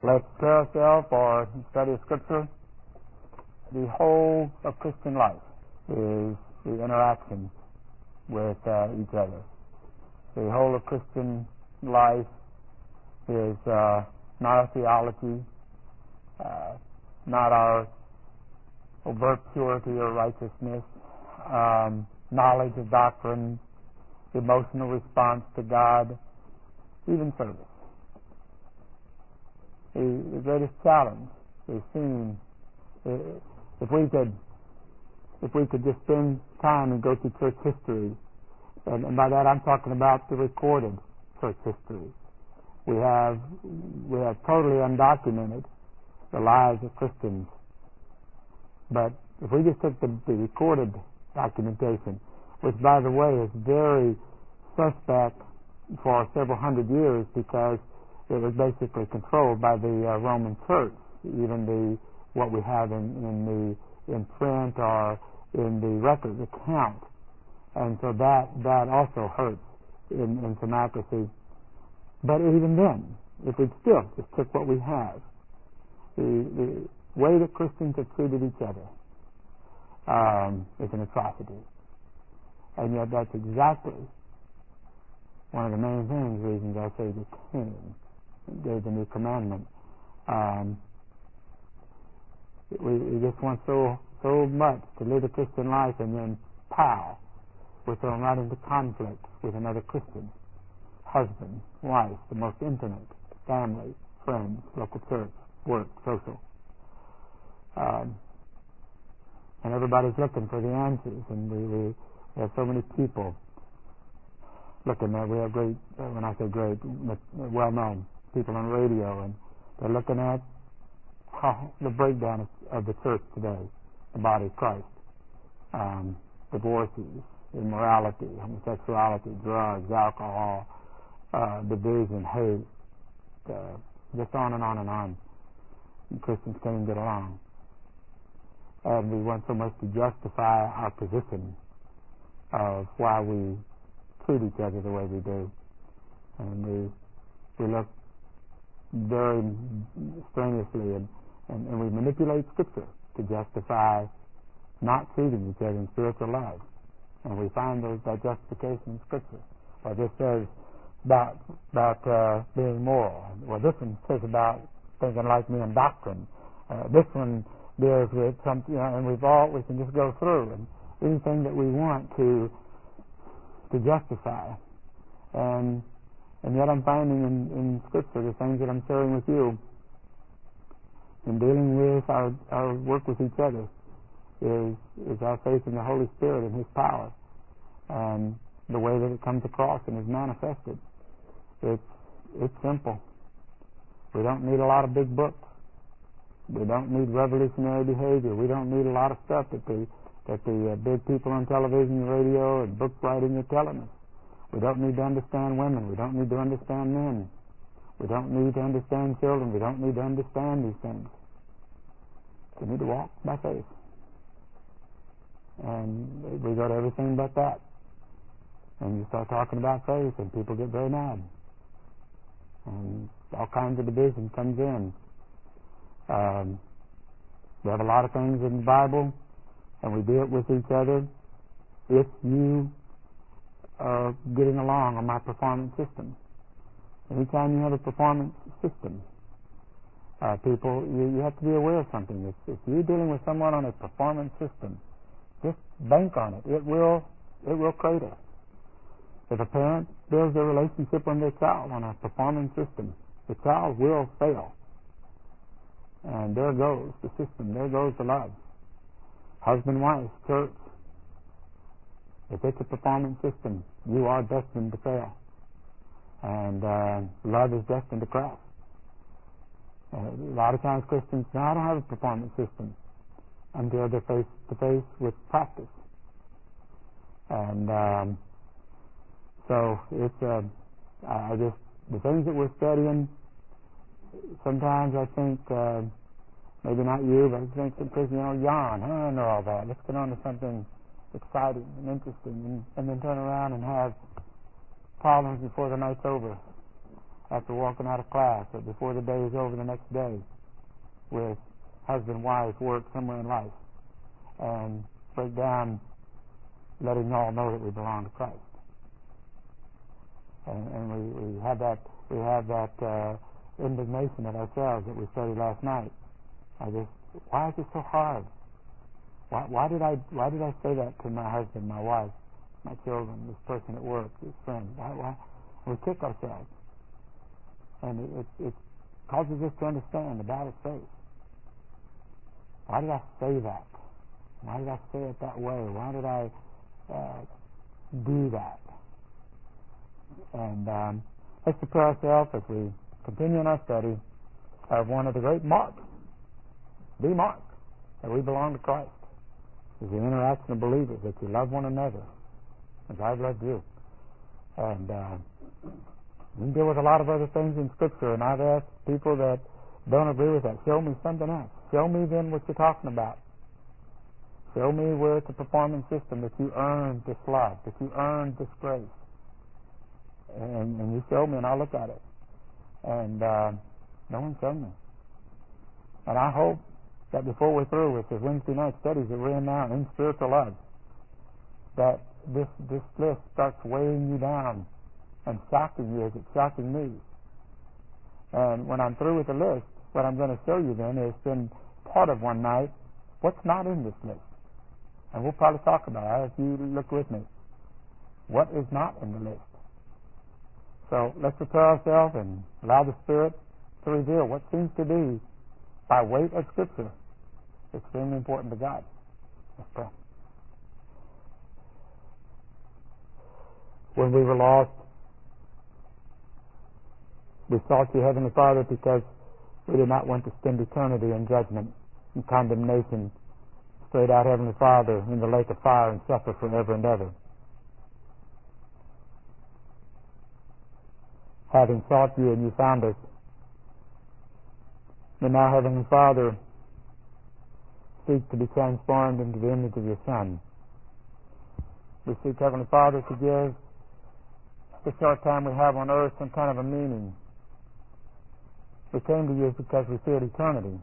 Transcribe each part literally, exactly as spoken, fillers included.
Let's prepare ourselves for study of Scripture. The whole of Christian life is the interaction with uh, each other. The whole of Christian life is uh, not our theology, uh, not our overt purity or righteousness, um, knowledge of doctrine, emotional response to God, even service. The, the greatest challenge is seen if we could if we could just spend time and go through church history, and, and by that I'm talking about the recorded church history. We have we have totally undocumented the lives of Christians, but if we just took the, the recorded documentation, which by the way is very suspect for several hundred years because it was basically controlled by the uh, Roman Church, even the what we have in, in the in print or in the record account, and so that that also hurts in, in some accuracy. But even then, if we still just took what we have, the, the way that Christians have treated each other um, is an atrocity, and yet that's exactly one of the main things, reasons our Savior came, gave the new commandment. Um, we, we just want so so much to live a Christian life, and then pow, we're thrown right into conflict with another Christian. Husband, wife, the most intimate, family, friends, local church, work, social. Um, and everybody's looking for the answers, and we, we have so many people looking at, we have great, when I say great, well-known people on radio, and they're looking at how the breakdown of, of the church today, the body of Christ, um, divorces, immorality, homosexuality, drugs, alcohol, uh, division, hate, uh, just on and on and on. And Christians can't get along. And we want so much to justify our position of why we treat each other the way we do. And we we look very strenuously and, and, and we manipulate Scripture to justify not treating each other in spiritual love. And we find those, that justification in Scripture. Well, this says about, about uh, being moral. Well, this one says about thinking like me in doctrine. Uh, this one deals with something, you know, and we've all, we can just go through and anything that we want to to justify. And and yet I'm finding in, in Scripture the things that I'm sharing with you in dealing with our, our work with each other is is our faith in the Holy Spirit and His power, and the way that it comes across and is manifested. It's it's simple. We don't need a lot of big books. We don't need revolutionary behavior. We don't need a lot of stuff that the that the uh, big people on television, radio, and book writing are telling us. We don't need to understand women. We don't need to understand men. We don't need to understand children. We don't need to understand these things. We need to walk by faith. And we go to everything but that. And you start talking about faith, and people get very mad. And all kinds of division comes in. Um, we have a lot of things in the Bible, and we do it with each other if you are getting along on my performance system. Anytime you have a performance system, uh, people, you, you have to be aware of something. If, if you're dealing with someone on a performance system, just bank on it. It will, it will crater. If a parent builds their relationship with their child on a performance system, the child will fail. And there goes the system. There goes the love. Husband, wife, church. If it's a performance system, you are destined to fail. And uh, love is destined to crash. Uh, a lot of times Christians, no, I don't have a performance system, until they're face to face with practice. And um, so it's, uh, I just, the things that we're studying, sometimes I think, uh, maybe not you, but I think because, you know, yawn, I don't know all that. Let's get on to something exciting and interesting, and, and then turn around and have problems before the night's over. after walking out of class or before the day is over the next day with husband, wife, work, somewhere in life, and break down letting all know that we belong to Christ. And, and we, we have that we have that uh, indignation at ourselves that we studied last night. I just, why is it so hard? Why, why did I why did I say that to my husband, my wife, my children, this person at work, this friend? Why, why? We kick ourselves, and it, it, it causes us to understand the battle faith. Why did I say that? Why did I say it that way? Why did I uh, do that? And um, let's prepare ourselves as we continue in our study of one of the great marks, the mark that we belong to Christ, is the interaction of believers, that you love one another as I've loved you. And uh, we can deal with a lot of other things in Scripture, and I've asked people that don't agree with that, show me something else. Show me then what you're talking about. Show me where it's a performance system that you earned this love, that you earned this grace. And, and you show me, and I'll look at it. And uh, no one showed me. And I hope that before we're through with the Wednesday night studies that we're in now in spiritual love, that this this list starts weighing you down and shocking you as it's shocking me. And when I'm through with the list, what I'm going to show you then is spend part of one night what's not in this list. And we'll probably talk about it if you look with me. What is not in the list? So let's prepare ourselves and allow the Spirit to reveal what seems to be, by weight of Scripture, extremely important to God. Let's pray. When we were lost, we sought you, Heavenly Father, because we did not want to spend eternity in judgment and condemnation, straight out, Heavenly Father, in the lake of fire and suffer forever and ever. Having sought you and you found us, but now, Heavenly Father, seek to be transformed into the image of your Son. We seek, Heavenly Father, to give the short time we have on earth some kind of a meaning. We came to you because we feared eternity.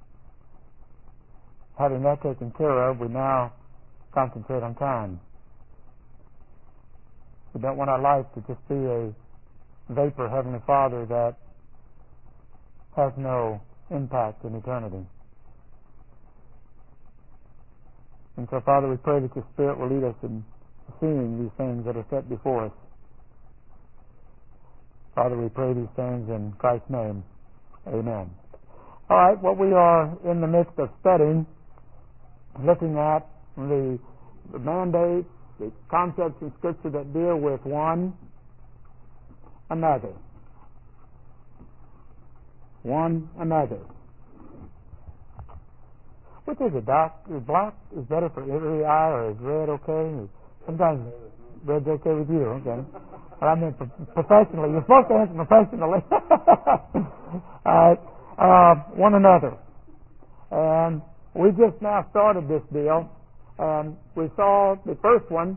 Having that taken care of, we now concentrate on time. We don't want our life to just be a vapor, Heavenly Father, that has no impact in eternity. And so, Father, we pray that your Spirit will lead us in seeing these things that are set before us. Father, we pray these things in Christ's name. Amen. All right, what we are in the midst of studying, looking at the, the mandates, the concepts in Scripture that deal with one another. One another. Which is it, Doc? Is black is better for every eye, or is red okay? Sometimes red's okay with you, okay? But I mean, professionally, you're supposed to answer professionally. All right, uh, one another. And we just now started this deal, and we saw the first one,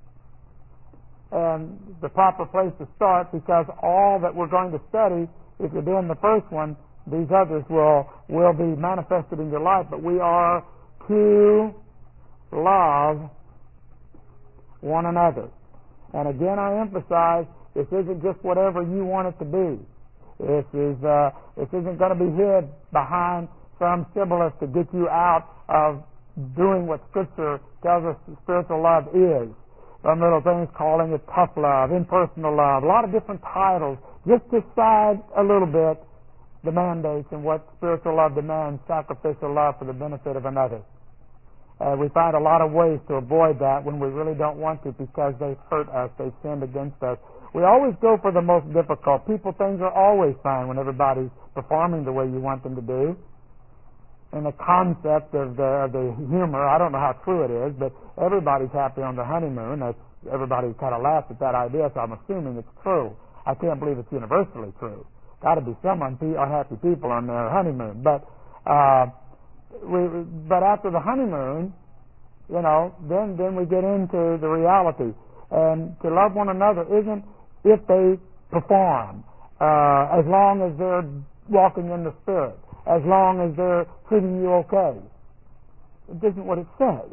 and the proper place to start, because all that we're going to study, if you're doing the first one, these others will will be manifested in your life. But we are to love one another. And again, I emphasize, this isn't just whatever you want it to be. This is uh, this isn't going to be hid behind some stimulus to get you out of doing what Scripture tells us spiritual love is. Some little things calling it tough love, impersonal love, a lot of different titles, just to decide a little bit the mandates and what spiritual love demands, sacrificial love for the benefit of another. Uh, we find a lot of ways to avoid that when we really don't want to, because they've hurt us, they've sinned against us. We always go for the most difficult. People, things are always fine when everybody's performing the way you want them to do. And the concept of the, of the humor, I don't know how true it is, but everybody's happy on the honeymoon. That's, everybody kind of laughs at that idea, so I'm assuming it's true. I can't believe it's universally true. Got to be some unhappy people on their honeymoon. But uh, we, but after the honeymoon, you know, then then we get into the reality. And to love one another isn't if they perform. uh, as long as they're walking in the Spirit, as long as they're treating you okay. It isn't what it says.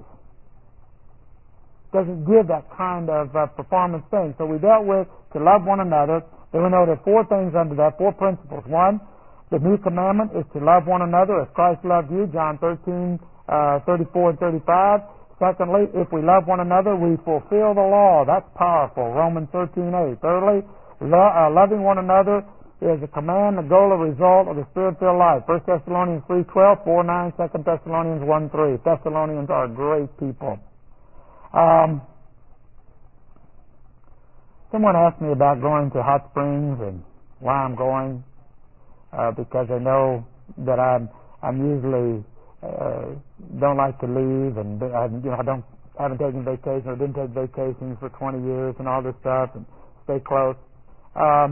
It doesn't give that kind of uh, performance thing. So we dealt with to love one another. Then we know there are four things under that, four principles. One, the new commandment is to love one another as Christ loved you, John thirteen, uh, thirty-four and thirty-five. Secondly, if we love one another, we fulfill the law. That's powerful, Romans thirteen eight. Thirdly, lo- uh, loving one another is a command, the goal, a result of the Spirit-filled life. First Thessalonians three twelve, four nine, Second Thessalonians one three. Thessalonians are great people. Um, someone asked me about going to Hot Springs and why I'm going, uh, because they know that I'm I'm usually uh, don't like to leave, and I, you know I don't haven't taken vacation or didn't take vacations for twenty years and all this stuff, and stay close. Um,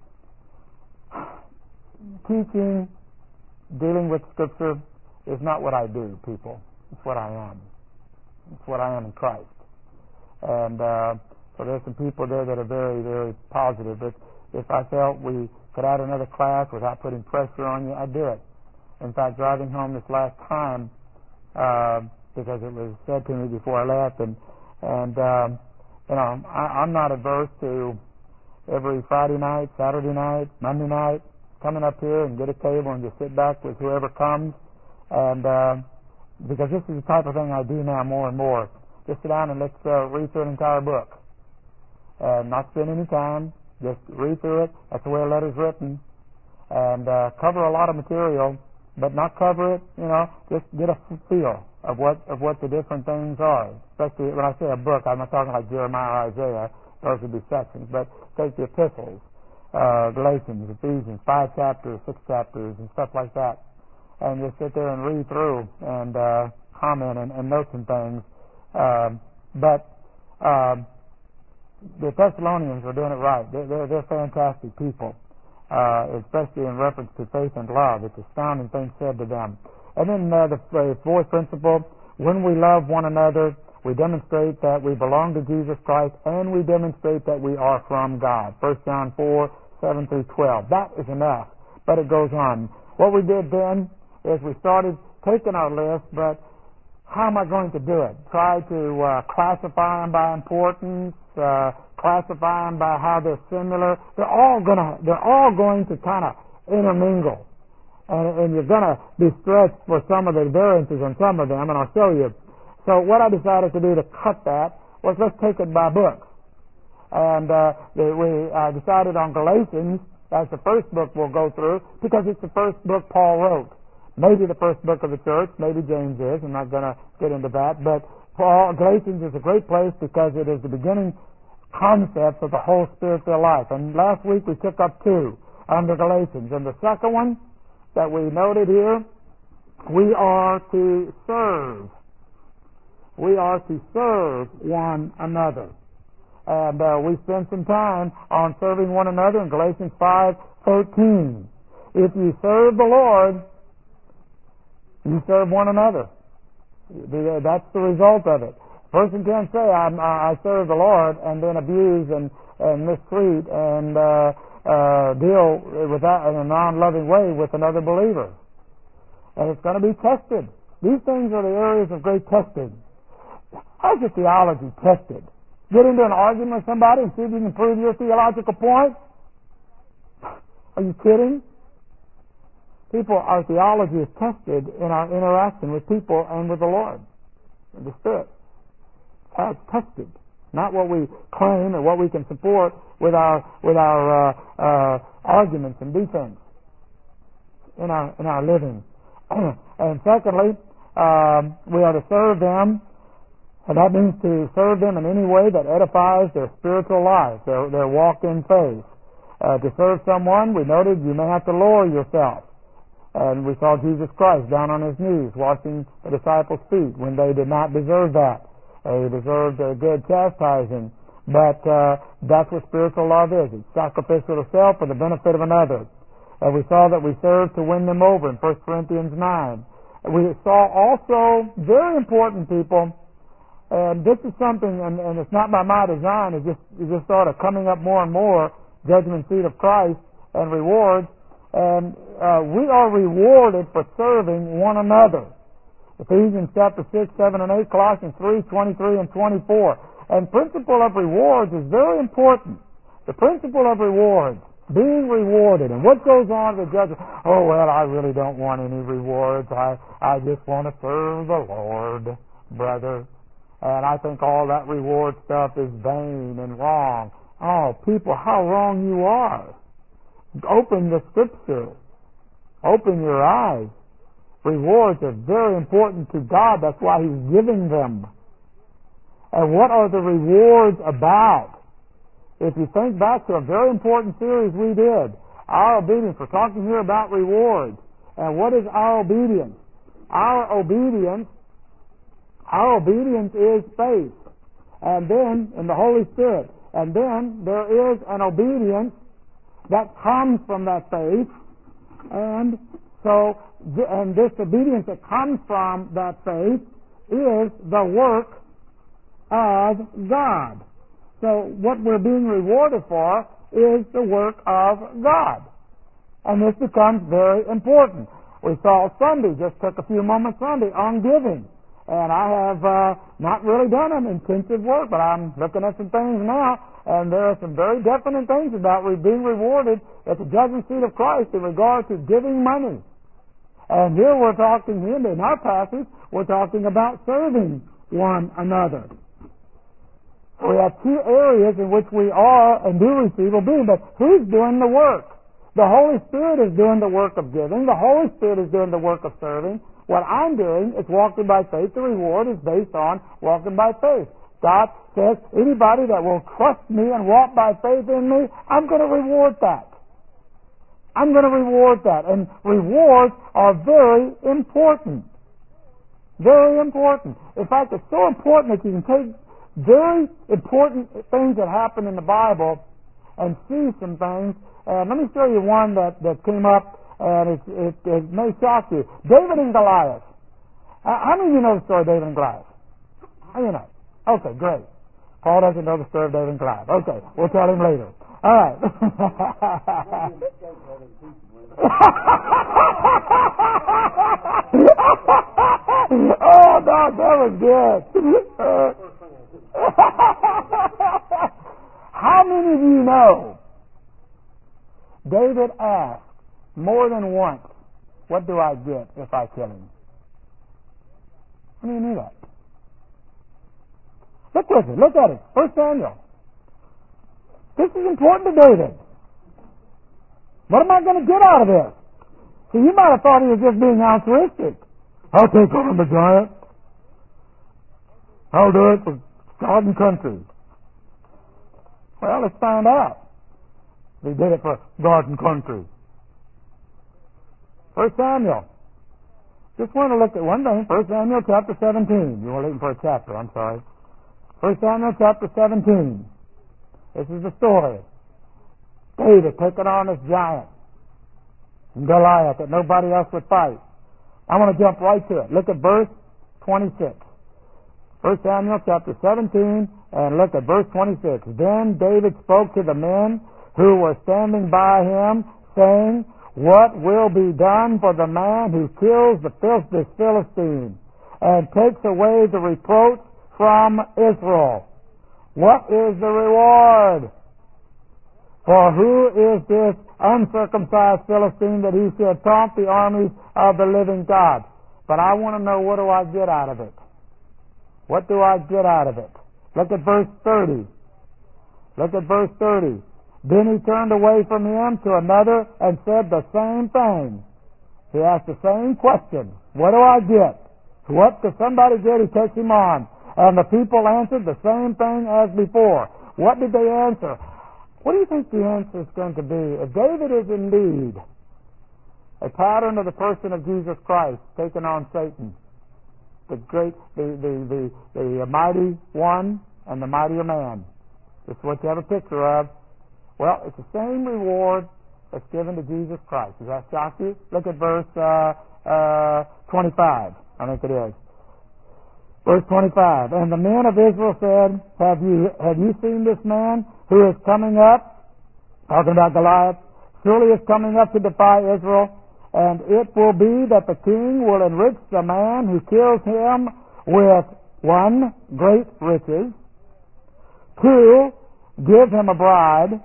teaching, dealing with Scripture is not what I do, people. It's what I am. It's what I am in Christ. And uh, so there's some people there that are very, very positive. But if I felt we could add another class without putting pressure on you, I'd do it. In fact, driving home this last time, uh, because it was said to me before I left, and and um, you know, I, I'm not averse to every Friday night, Saturday night, Monday night, coming up here and get a table and just sit back with whoever comes, and uh, because this is the type of thing I do now more and more. Just sit down and let's uh, read through an entire book, and not spend any time. Just read through it. That's the way a letter's written, and uh, cover a lot of material, but not cover it. You know, just get a feel of what of what the different things are. Especially when I say a book, I'm not talking like Jeremiah or Isaiah. Those would be sections, but take the epistles, uh, Galatians, Ephesians, five chapters, six chapters, and stuff like that, and just sit there and read through and uh, comment and, and note some things. Um, but um, the Thessalonians are doing it right. They're, they're, they're fantastic people, uh, especially in reference to faith and love. It's astounding things said to them. And then uh, the, the fourth principle, when we love one another, we demonstrate that we belong to Jesus Christ, and we demonstrate that we are from God. First John four, seven through twelve. That is enough, but it goes on. What we did then is we started taking our list, but how am I going to do it? Try to uh, classify them by importance, uh, classify them by how they're similar. They're all gonna, they're all going to kind of intermingle, and, and you're going to be stretched for some of the variances on some of them, and I'll show you. So what I decided to do to cut that was let's take it by books. And uh, we uh, decided on Galatians as the first book we'll go through because it's the first book Paul wrote. Maybe the first book of the church, maybe James is. I'm not going to get into that. But Paul, Galatians is a great place because it is the beginning concepts of the whole spiritual life. And last week we took up two under Galatians. And the second one that we noted here, we are to serve. We are to serve one another. And uh, we spent some time on serving one another in Galatians five thirteen. If you serve the Lord, you serve one another. That's the result of it. A person can't say, I'm, I serve the Lord, and then abuse and, and mistreat and uh, uh, deal with that in a non-loving way with another believer. And it's going to be tested. These things are the areas of great testing. How's your theology tested? Get into an argument with somebody and see if you can prove your theological point? Are you kidding? People, our theology is tested in our interaction with people and with the Lord, and the Spirit. How it's tested, not what we claim or what we can support with our with our uh, uh, arguments and defense in our in our living. And secondly, um, we are to serve them. And that means to serve them in any way that edifies their spiritual life, their, their walk in faith. Uh, to serve someone, we noted you may have to lower yourself. And we saw Jesus Christ down on his knees washing the disciples' feet when they did not deserve that. They deserved a good chastising. But uh, that's what spiritual love is. It's sacrificial to self for the benefit of another. And we saw that we serve to win them over in First Corinthians nine. We saw also, very important, people, and this is something, and, and it's not by my design, it's just, it's just sort of coming up more and more, judgment seat of Christ, and rewards, and uh, we are rewarded for serving one another. Ephesians chapter six, seven, and eight, Colossians three, twenty-three, and twenty-four. And principle of rewards is very important. The principle of rewards, being rewarded. And what goes on with judgment? Oh, well, I really don't want any rewards. I, I just want to serve the Lord, brother. And I think all that reward stuff is vain and wrong. Oh, people, how wrong you are. Open the Scripture. Open your eyes. Rewards are very important to God. That's why He's giving them. And what are the rewards about? If you think back to a very important series we did, Our Obedience, we're talking here about rewards. And what is our obedience? Our obedience, our obedience is faith. And then, in the Holy Spirit. And then, there is an obedience that comes from that faith. And so, and this obedience that comes from that faith is the work of God. So what we're being rewarded for is the work of God. And this becomes very important. We saw Sunday, just took a few moments Sunday, on giving. And I have uh, not really done an intensive work, but I'm looking at some things now, and there are some very definite things about being rewarded at the judgment seat of Christ in regard to giving money. And here we're talking, here in our passage, we're talking about serving one another. We have two areas in which we are and do receive obedience, but who's doing the work? The Holy Spirit is doing the work of giving. The Holy Spirit is doing the work of serving. What I'm doing is walking by faith. The reward is based on walking by faith. God says, anybody that will trust me and walk by faith in me, I'm going to reward that. I'm going to reward that. And rewards are very important. Very important. In fact, it's so important that you can take very important things that happen in the Bible and see some things. And let me show you one that, that came up, and it, it, it may shock you. David and Goliath. Uh, how many of you know the story of David and Goliath? How do you know? Okay, great. Paul doesn't know the story of David and Goliath. Okay, we'll tell him later. All right. Oh, God, that was good. Uh, how many of you know David asked more than once, what do I get if I kill him? How many knew that? Look with it. Look at it. First Samuel. This is important to David. What am I going to get out of this? See, you might have thought he was just being altruistic. I'll take on the giant. I'll do it for God and country. Well, let's find out. He did it for God and country. First Samuel. Just want to look at one thing. First Samuel chapter seventeen. You were looking for a chapter, I'm sorry. First Samuel chapter seventeen. This is the story. David taking on this giant, Goliath, that nobody else would fight. I want to jump right to it. Look at verse twenty-six. First Samuel chapter seventeen, and look at verse twenty-six. Then David spoke to the men who were standing by him, saying, what will be done for the man who kills the this Philistine and takes away the reproach from Israel? What is the reward? For who is this uncircumcised Philistine that he should taunt the armies of the living God? But I want to know, what do I get out of it? What do I get out of it? Look at verse thirty. Look at verse thirty. Then he turned away from him to another and said the same thing. He asked the same question. What do I get? What does somebody get? He takes him on. And the people answered the same thing as before. What did they answer? What do you think the answer is going to be? If David is indeed a pattern of the person of Jesus Christ taking on Satan, the great, the, the, the, the mighty one and the mightier man. This is what you have a picture of. Well, it's the same reward that's given to Jesus Christ. Does that shock you? Look at verse uh, uh, twenty-five. I think it is. Verse twenty-five. And the men of Israel said, Have you have you seen this man who is coming up? Talking about Goliath. surely is coming up to defy Israel, and it will be that the king will enrich the man who kills him with, one, great riches, two, give him a bride,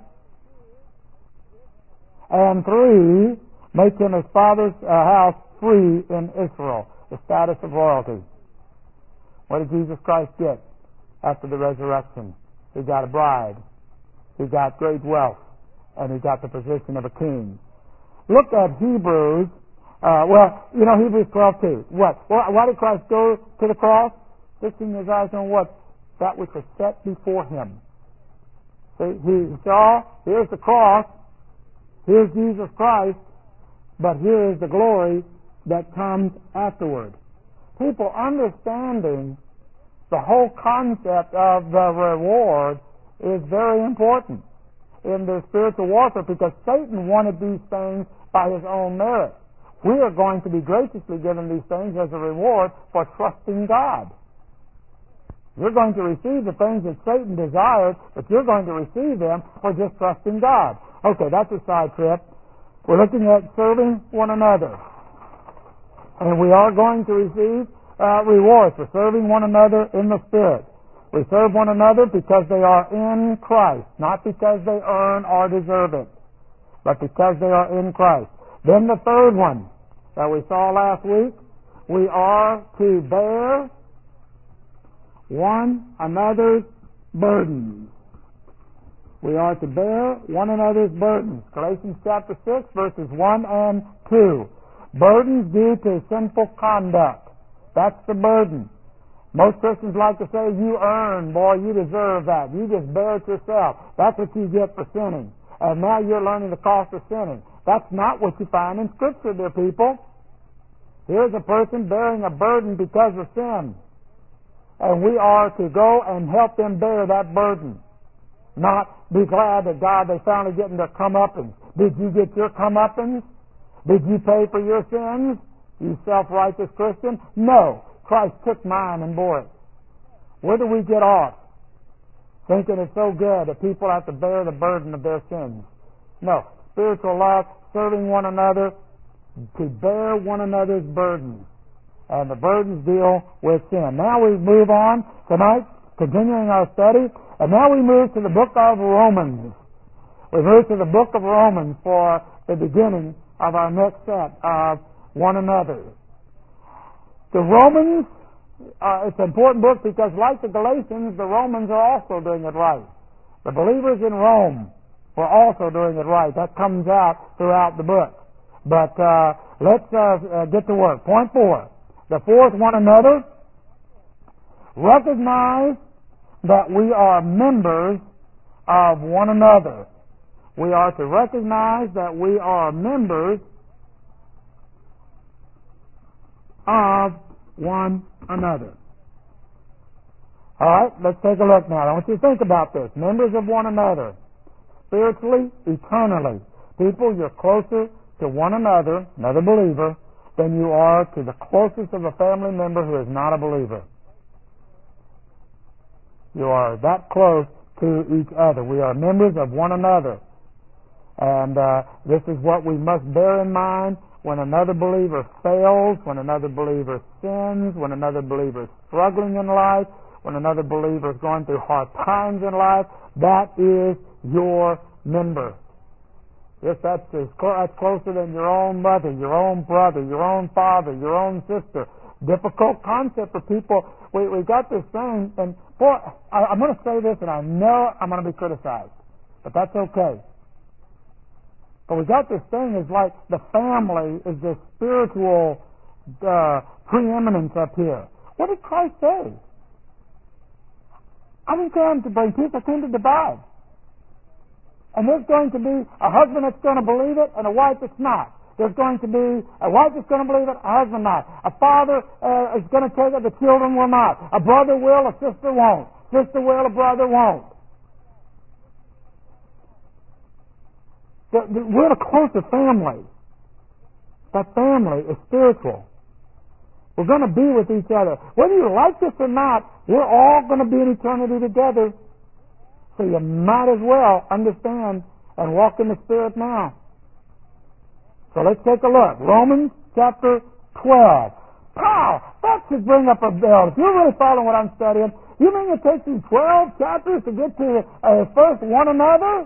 and three, make him his father's uh, house free in Israel, the status of royalty. What did Jesus Christ get after the resurrection? He got a bride, he got great wealth, and he got the position of a king. Look at Hebrews, uh, well, you know, Hebrews twelve two. What? Why did Christ go to the cross? Fixing his eyes on what? That which was set before him. See, he saw, here's the cross, here's Jesus Christ, but here is the glory that comes afterward. People understanding the whole concept of the reward is very important in their spiritual warfare, because Satan wanted these things by his own merit. We are going to be graciously given these things as a reward for trusting God. You're going to receive the things that Satan desired, but you're going to receive them for just trusting God. Okay, that's a side trip. We're looking at serving one another. And we are going to receive uh, rewards for serving one another in the Spirit. We serve one another because they are in Christ, not because they earn or deserve it, but because they are in Christ. Then the third one that we saw last week, we are to bear one another's burdens. We are to bear one another's burdens. Galatians chapter six, verses one and two. Burdens due to sinful conduct. That's the burden. Most Christians like to say, you earn, boy, you deserve that. You just bear it yourself. That's what you get for sinning. And now you're learning the cost of sinning. That's not what you find in Scripture, dear people. Here's a person bearing a burden because of sin. And we are to go and help them bear that burden. Not be glad that God, they finally getting their comeuppance. Did you get your comeuppance? Did you pay for your sins, you self-righteous Christian? No. Christ took mine and bore it. Where do we get off? Thinking it's so good that people have to bear the burden of their sins. No. Spiritual love, serving one another, to bear one another's burdens. And the burdens deal with sin. Now we move on tonight, continuing our study, and now we move to the book of Romans. We move to the book of Romans for the beginning of our next set of one another. The Romans, uh, it's an important book because like the Galatians, the Romans are also doing it right. The believers in Rome were also doing it right. That comes out throughout the book. But uh, let's uh, uh, get to work. Point four. The fourth, one another. Recognize that we are members of one another. We are to recognize that we are members of one another. All right, let's take a look now. I want you to think about this. Members of one another. Spiritually, eternally. People, you're closer to one another, another believer, than you are to the closest of a family member who is not a believer. You are that close to each other. We are members of one another. And uh, this is what we must bear in mind when another believer fails, when another believer sins, when another believer is struggling in life, when another believer is going through hard times in life. That is your member. Yes, that's, as cl- that's closer than your own mother, your own brother, your own father, your own sister. Difficult concept for people. We we got this thing, and boy, I, I'm going to say this, and I know I'm going to be criticized, but that's okay. But we got this thing is like the family is this spiritual uh, preeminence up here. What did Christ say? I didn't come to bring peace, I came to divide. And there's going to be a husband that's going to believe it and a wife that's not. There's going to be a wife that's going to believe it, a husband not. A father uh, is going to take it, the children will not. A brother will, a sister won't. Sister will, a brother won't. The, the, we're in a closer family. That family is spiritual. We're going to be with each other. Whether you like this or not, we're all going to be in eternity together. So you might as well understand and walk in the Spirit now. So let's take a look. Romans chapter twelve. Pow! That should bring up a bell. If you're really following what I'm studying, you mean it takes you twelve chapters to get to uh, first one another?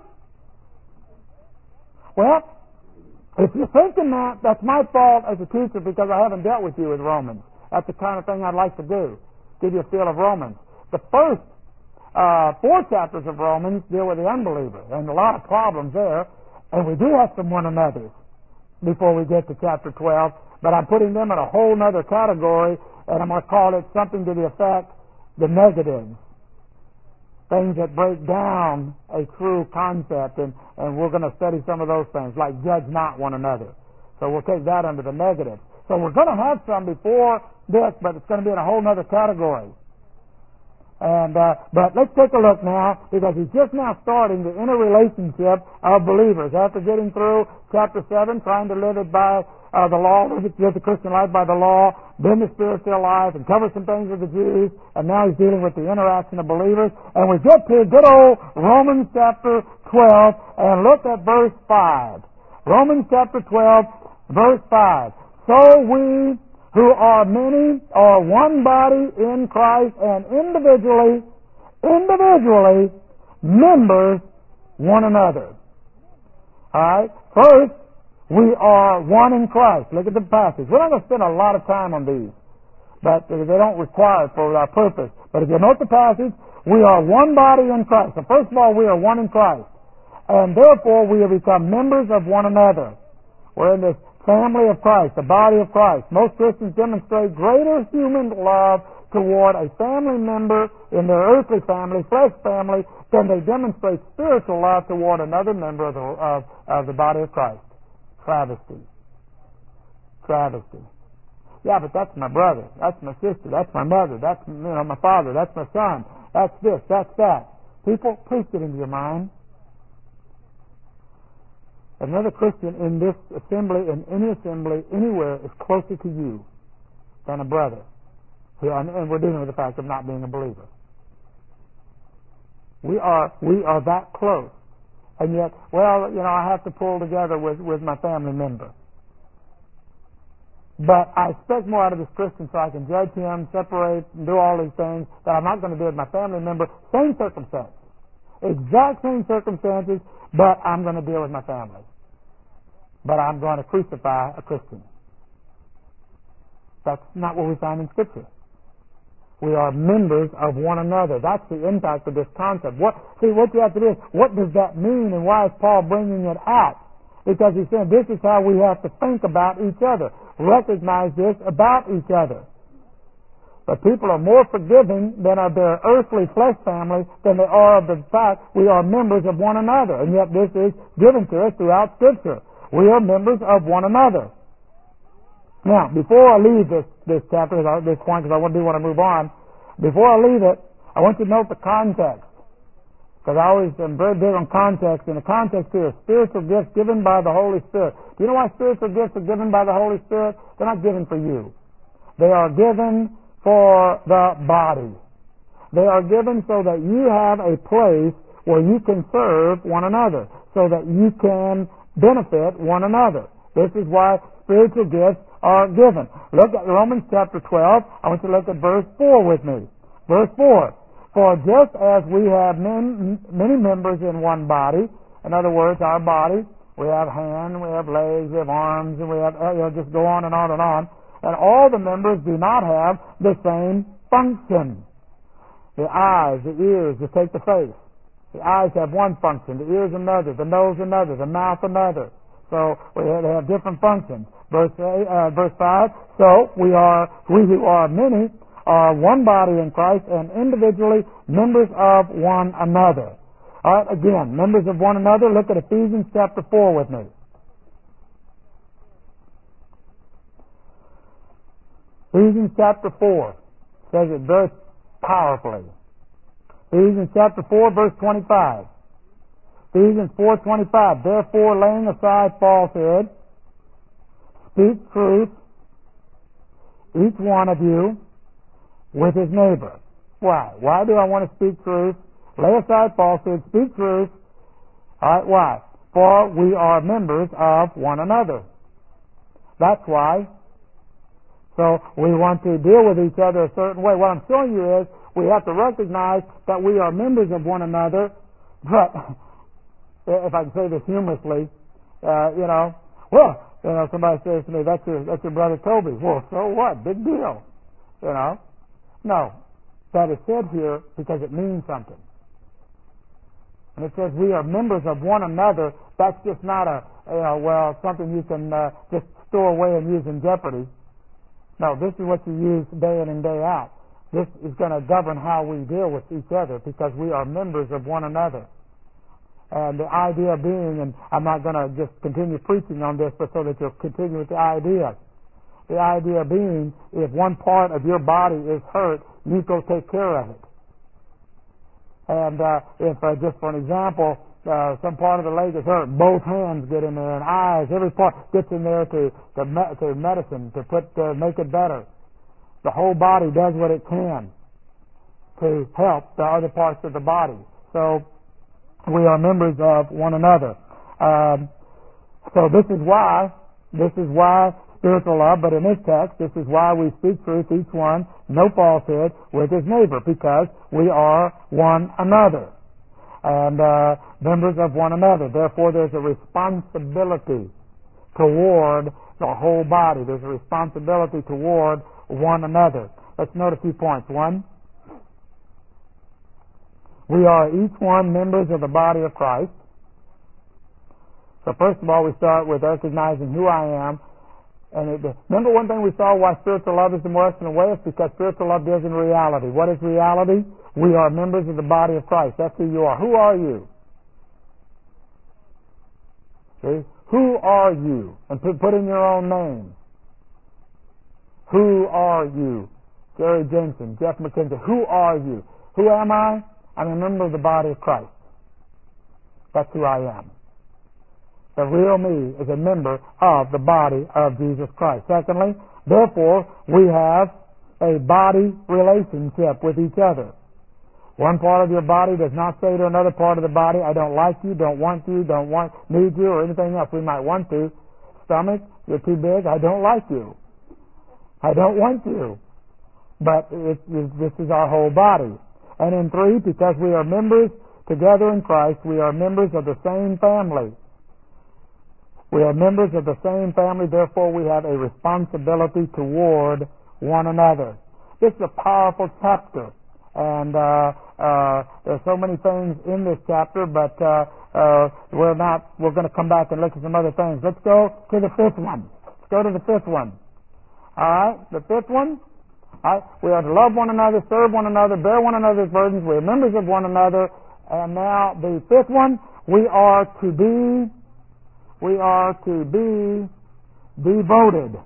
Well, if you're thinking that, that's my fault as a teacher because I haven't dealt with you with Romans. That's the kind of thing I'd like to do, give you a feel of Romans. The first uh, four chapters of Romans deal with the unbeliever, and a lot of problems there, and we do have some one another's before we get to chapter twelve, but I'm putting them in a whole other category, and I'm going to call it something to the effect, the negatives, things that break down a true concept, and, and we're going to study some of those things, like judge not one another. So we'll take that under the negative. So we're going to have some before this, but it's going to be in a whole other category. And uh, but let's take a look now, because he's just now starting the interrelationship of believers. After getting through chapter seven, trying to live it by uh, the law, live the Christian life by the law, then the spiritual life, and cover some things with the Jews, and now he's dealing with the interaction of believers. And we get to good old Romans chapter twelve, and look at verse five. Romans chapter twelve, verse five. So we who are many are one body in Christ, and individually, individually, members one another. Alright? First, we are one in Christ. Look at the passage. We're not going to spend a lot of time on these, but they don't require it for our purpose. But if you note the passage, we are one body in Christ. So first of all, we are one in Christ. And therefore, we have become members of one another. We're in this family of Christ, the body of Christ. Most Christians demonstrate greater human love toward a family member in their earthly family, flesh family, than they demonstrate spiritual love toward another member of the, of, of the body of Christ. Travesty. Travesty. Yeah, but that's my brother. That's my sister. That's my mother. That's you know my father. That's my son. That's this. That's that. People, please get into your mind. Another Christian in this assembly, in any assembly, anywhere, is closer to you than a brother. And we're dealing with the fact of not being a believer. We are we are that close. And yet, well, you know, I have to pull together with, with my family member. But I expect more out of this Christian so I can judge him, separate, and do all these things that I'm not going to do with my family member. Same circumstances. Exact same circumstances, but I'm going to deal with my family. But I'm going to crucify a Christian. That's not what we find in Scripture. We are members of one another. That's the impact of this concept. What, see, what you have to do is, what does that mean, and why is Paul bringing it out? Because he's saying this is how we have to think about each other. Recognize this about each other. But people are more forgiving than of their earthly flesh family than they are of the fact we are members of one another. And yet this is given to us throughout Scripture. We are members of one another. Now, before I leave this, this chapter, this point, because I do want to move on, before I leave it, I want you to note the context. Because I always am very big on context, and the context here is spiritual gifts given by the Holy Spirit. Do you know why spiritual gifts are given by the Holy Spirit? They're not given for you. They are given for the body. They are given so that you have a place where you can serve one another, so that you can benefit one another. This is why spiritual gifts are given. Look at Romans chapter twelve. I want you to look at verse four with me. Verse four. For just as we have men, many members in one body, in other words, our body, we have hands, we have legs, we have arms, and we have, you know, just go on and on and on, and all the members do not have the same function. The eyes, the ears, just take the face. The eyes have one function, the ears another, the nose another, the mouth another. So we have, they have different functions. Verse eight, uh, verse five. So we are we who are many are one body in Christ, and individually members of one another. All right, again, members of one another. Look at Ephesians chapter four with me. Ephesians chapter four says it very powerfully. Ephesians chapter four, verse twenty-five. Ephesians four twenty-five. Therefore, laying aside falsehood, speak truth, each one of you, with his neighbor. Why? Why do I want to speak truth? Lay aside falsehood, speak truth. All right, why? For we are members of one another. That's why. So we want to deal with each other a certain way. What I'm showing you is we have to recognize that we are members of one another, but if I can say this humorously, uh, you know, well, you know, somebody says to me, that's your, that's your brother Toby. Well, so what? Big deal. You know? No. That is said here because it means something. And it says we are members of one another. That's just not a, you know, well, something you can uh, just store away and use in jeopardy. No, this is what you use day in and day out. This is going to govern how we deal with each other because we are members of one another. And the idea being, and I'm not going to just continue preaching on this, but so that you'll continue with the idea. The idea being, if one part of your body is hurt, you go take care of it. And uh, if, uh, just for an example, uh, some part of the leg is hurt, both hands get in there, and eyes, every part gets in there to to, me- to medicine, to put uh, make it better. The whole body does what it can to help the other parts of the body. So we are members of one another. Um, so this is why, this is why spiritual love, but in this text, this is why we speak truth, each one, no falsehood, with his neighbor, because we are one another. And uh, members of one another. Therefore, there's a responsibility toward the whole body. There's a responsibility toward one another. Let's note a few points. One, we are each one members of the body of Christ. So first of all, we start with recognizing who I am. And it, remember one thing we saw why spiritual love is the more excellent way? It's because spiritual love deals in reality. What is reality? We are members of the body of Christ. That's who you are. Who are you? See? Who are you? And put, put in your own name. Who are you? Jerry Jensen, Jeff McKenzie. Who are you? Who am I? I'm a member of the body of Christ. That's who I am. The real me is a member of the body of Jesus Christ. Secondly, therefore, we have a body relationship with each other. One part of your body does not say to another part of the body, I don't like you, don't want you, don't want, need you, or anything else. We might want to. Stomach, you're too big, I don't like you. I don't want you. But it, it, this is our whole body. And in three, because we are members together in Christ, we are members of the same family. We are members of the same family, therefore we have a responsibility toward one another. This is a powerful chapter, and uh, uh, there's so many things in this chapter, but uh, uh, we're not. We're going to come back and look at some other things. Let's go to the fifth one. Let's go to the fifth one. All right, the fifth one. All right, we are to love one another, serve one another, bear one another's burdens. We are members of one another, and now the fifth one. We are to be. We are to be devoted.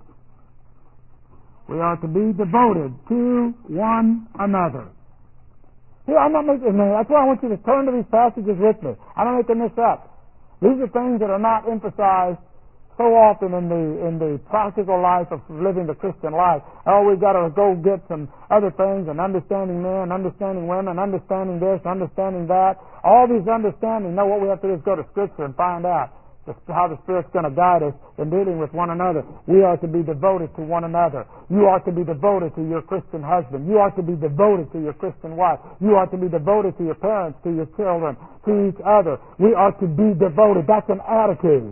We are to be devoted to one another. Here, I'm not making, that's why I want you to turn to these passages with me. I'm not making this up. These are things that are not emphasized so often in the in the practical life of living the Christian life. Oh, we've got to go get some other things, and understanding men, understanding women, understanding this, understanding that. All these understanding. No, what we have to do is go to Scripture and find out how the Spirit's going to guide us in dealing with one another. We are to be devoted to one another. You are to be devoted to your Christian husband. You are to be devoted to your Christian wife. You are to be devoted to your parents, to your children, to each other. We are to be devoted. That's an attitude.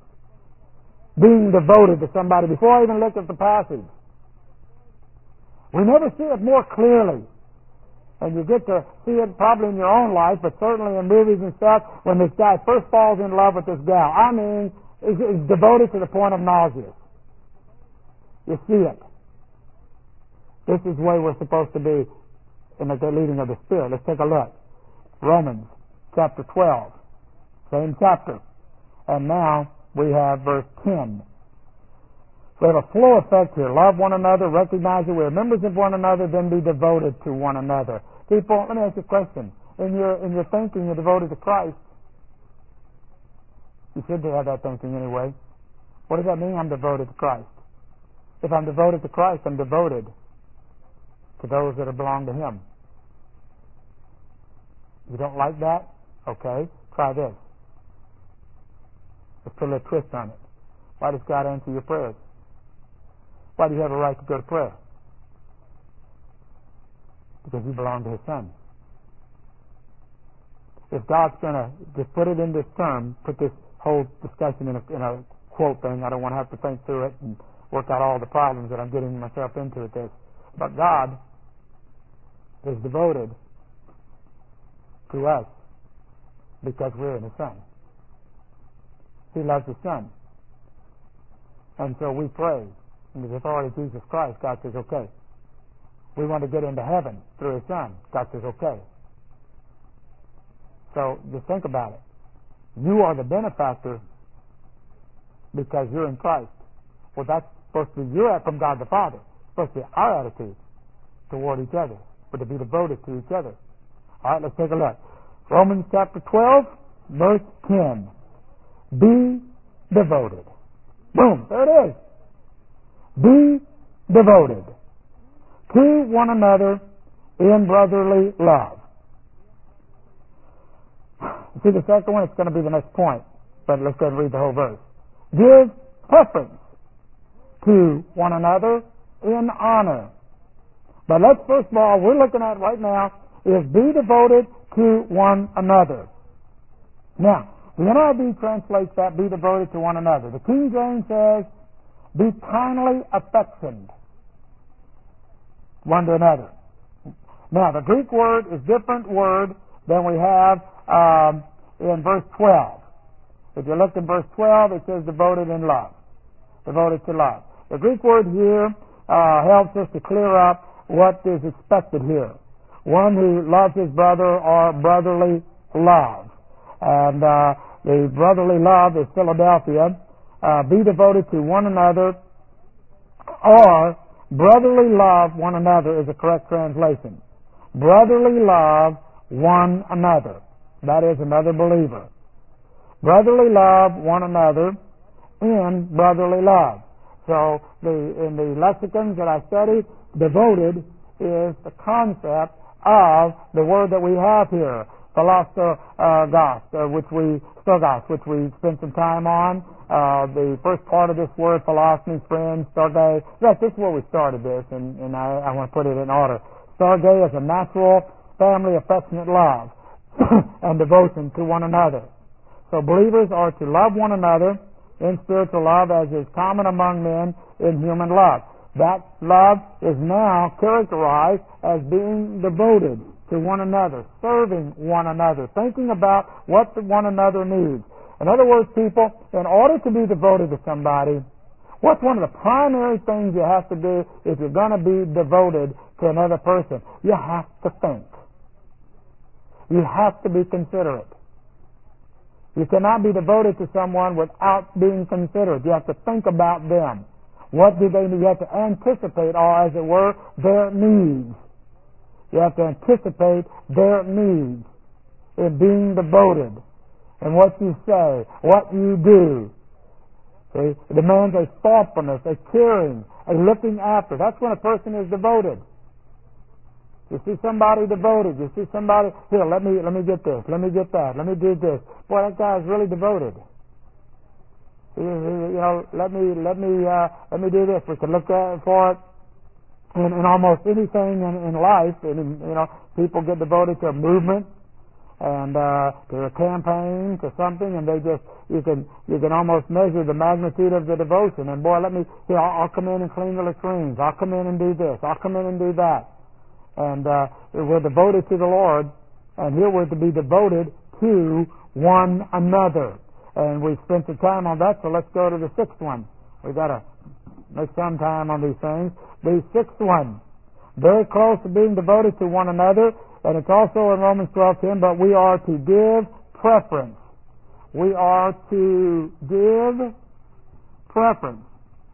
Being devoted to somebody. Before I even look at the passage, we never see it more clearly. And you get to see it probably in your own life, but certainly in movies and stuff, when this guy first falls in love with this gal. I mean, is, is devoted to the point of nausea. You see it. This is the way we're supposed to be in the leading of the Spirit. Let's take a look. Romans chapter twelve. Same chapter. And now we have verse ten. We have a flow effect here. Love one another, recognize that we are members of one another, then be devoted to one another. People, let me ask you a question. In your in your thinking, you're devoted to Christ. You should have that thinking anyway. What does that mean, I'm devoted to Christ? If I'm devoted to Christ, I'm devoted to those that belong to Him. You don't like that? Okay, try this. Let's put a little twist on it. Why does God answer your prayers? Why do you have a right to go to prayer? Because you belong to His Son. If God's going to just put it in this term, put this whole discussion in a, in a quote thing, I don't want to have to think through it and work out all the problems that I'm getting myself into with this. But God is devoted to us because we're in His Son. He loves His Son. And so we pray. In the authority of Jesus Christ, God says, okay. We want to get into heaven through His Son. God says, okay. So just think about it. You are the benefactor because you're in Christ. Well, that's supposed to be your from God the Father. It's supposed to be our attitude toward each other. But to be devoted to each other. All right, let's take a look. Romans chapter twelve, verse ten. Be devoted. Boom, there it is. Be devoted to one another in brotherly love. See the second one? It's going to be the next point. But let's go and read the whole verse. Give preference to one another in honor. But let's first of all, we're looking at right now is be devoted to one another. Now, the N I V translates that, be devoted to one another. The King James says, be kindly affectioned one to another. Now, the Greek word is a different word than we have um, in verse twelve. If you look in verse twelve, it says devoted in love. Devoted to love. The Greek word here uh, helps us to clear up what is expected here. One who loves his brother or brotherly love. And uh, the brotherly love is Philadelphia. Uh, be devoted to one another, or brotherly love one another is a correct translation. Brotherly love one another. That is another believer. Brotherly love one another in brotherly love. So the, in the lexicons that I studied, devoted is the concept of the word that we have here, philosopher, uh, which we storgos, which we spent some time on. Uh, the first part of this word, philosophy, friends, storge. Yes, this is where we started this, and, and I, I want to put it in order. Storge is a natural, family, affectionate love and devotion to one another. So believers are to love one another in spiritual love as is common among men in human love. That love is now characterized as being devoted to one another, serving one another, thinking about what one another needs. In other words, people, in order to be devoted to somebody, what's one of the primary things you have to do if you're going to be devoted to another person? You have to think. You have to be considerate. You cannot be devoted to someone without being considerate. You have to think about them. What do they need? You have to anticipate, or as it were, their needs. You have to anticipate their needs in being devoted in what you say, what you do. See? It demands a thoughtfulness, a caring, a looking after. That's when a person is devoted. You see somebody devoted. You see somebody, here, let me let me get this, let me get that, let me do this. Boy, that guy is really devoted. You, you know, let me let me uh, let me do this. We can look at, for it in, in almost anything in, in life. And, you know, people get devoted to a movement and uh, to a campaign, to something, and they just you can you can almost measure the magnitude of the devotion. And boy, let me, you know, I'll, I'll come in and clean the latrines. I'll come in and do this. I'll come in and do that. And uh, we're devoted to the Lord, and here we're to be devoted to one another. And we've spent some time on that, so let's go to the sixth one. We've got to make some time on these things. The sixth one, very close to being devoted to one another, and it's also in Romans twelve ten, but we are to give preference. We are to give preference.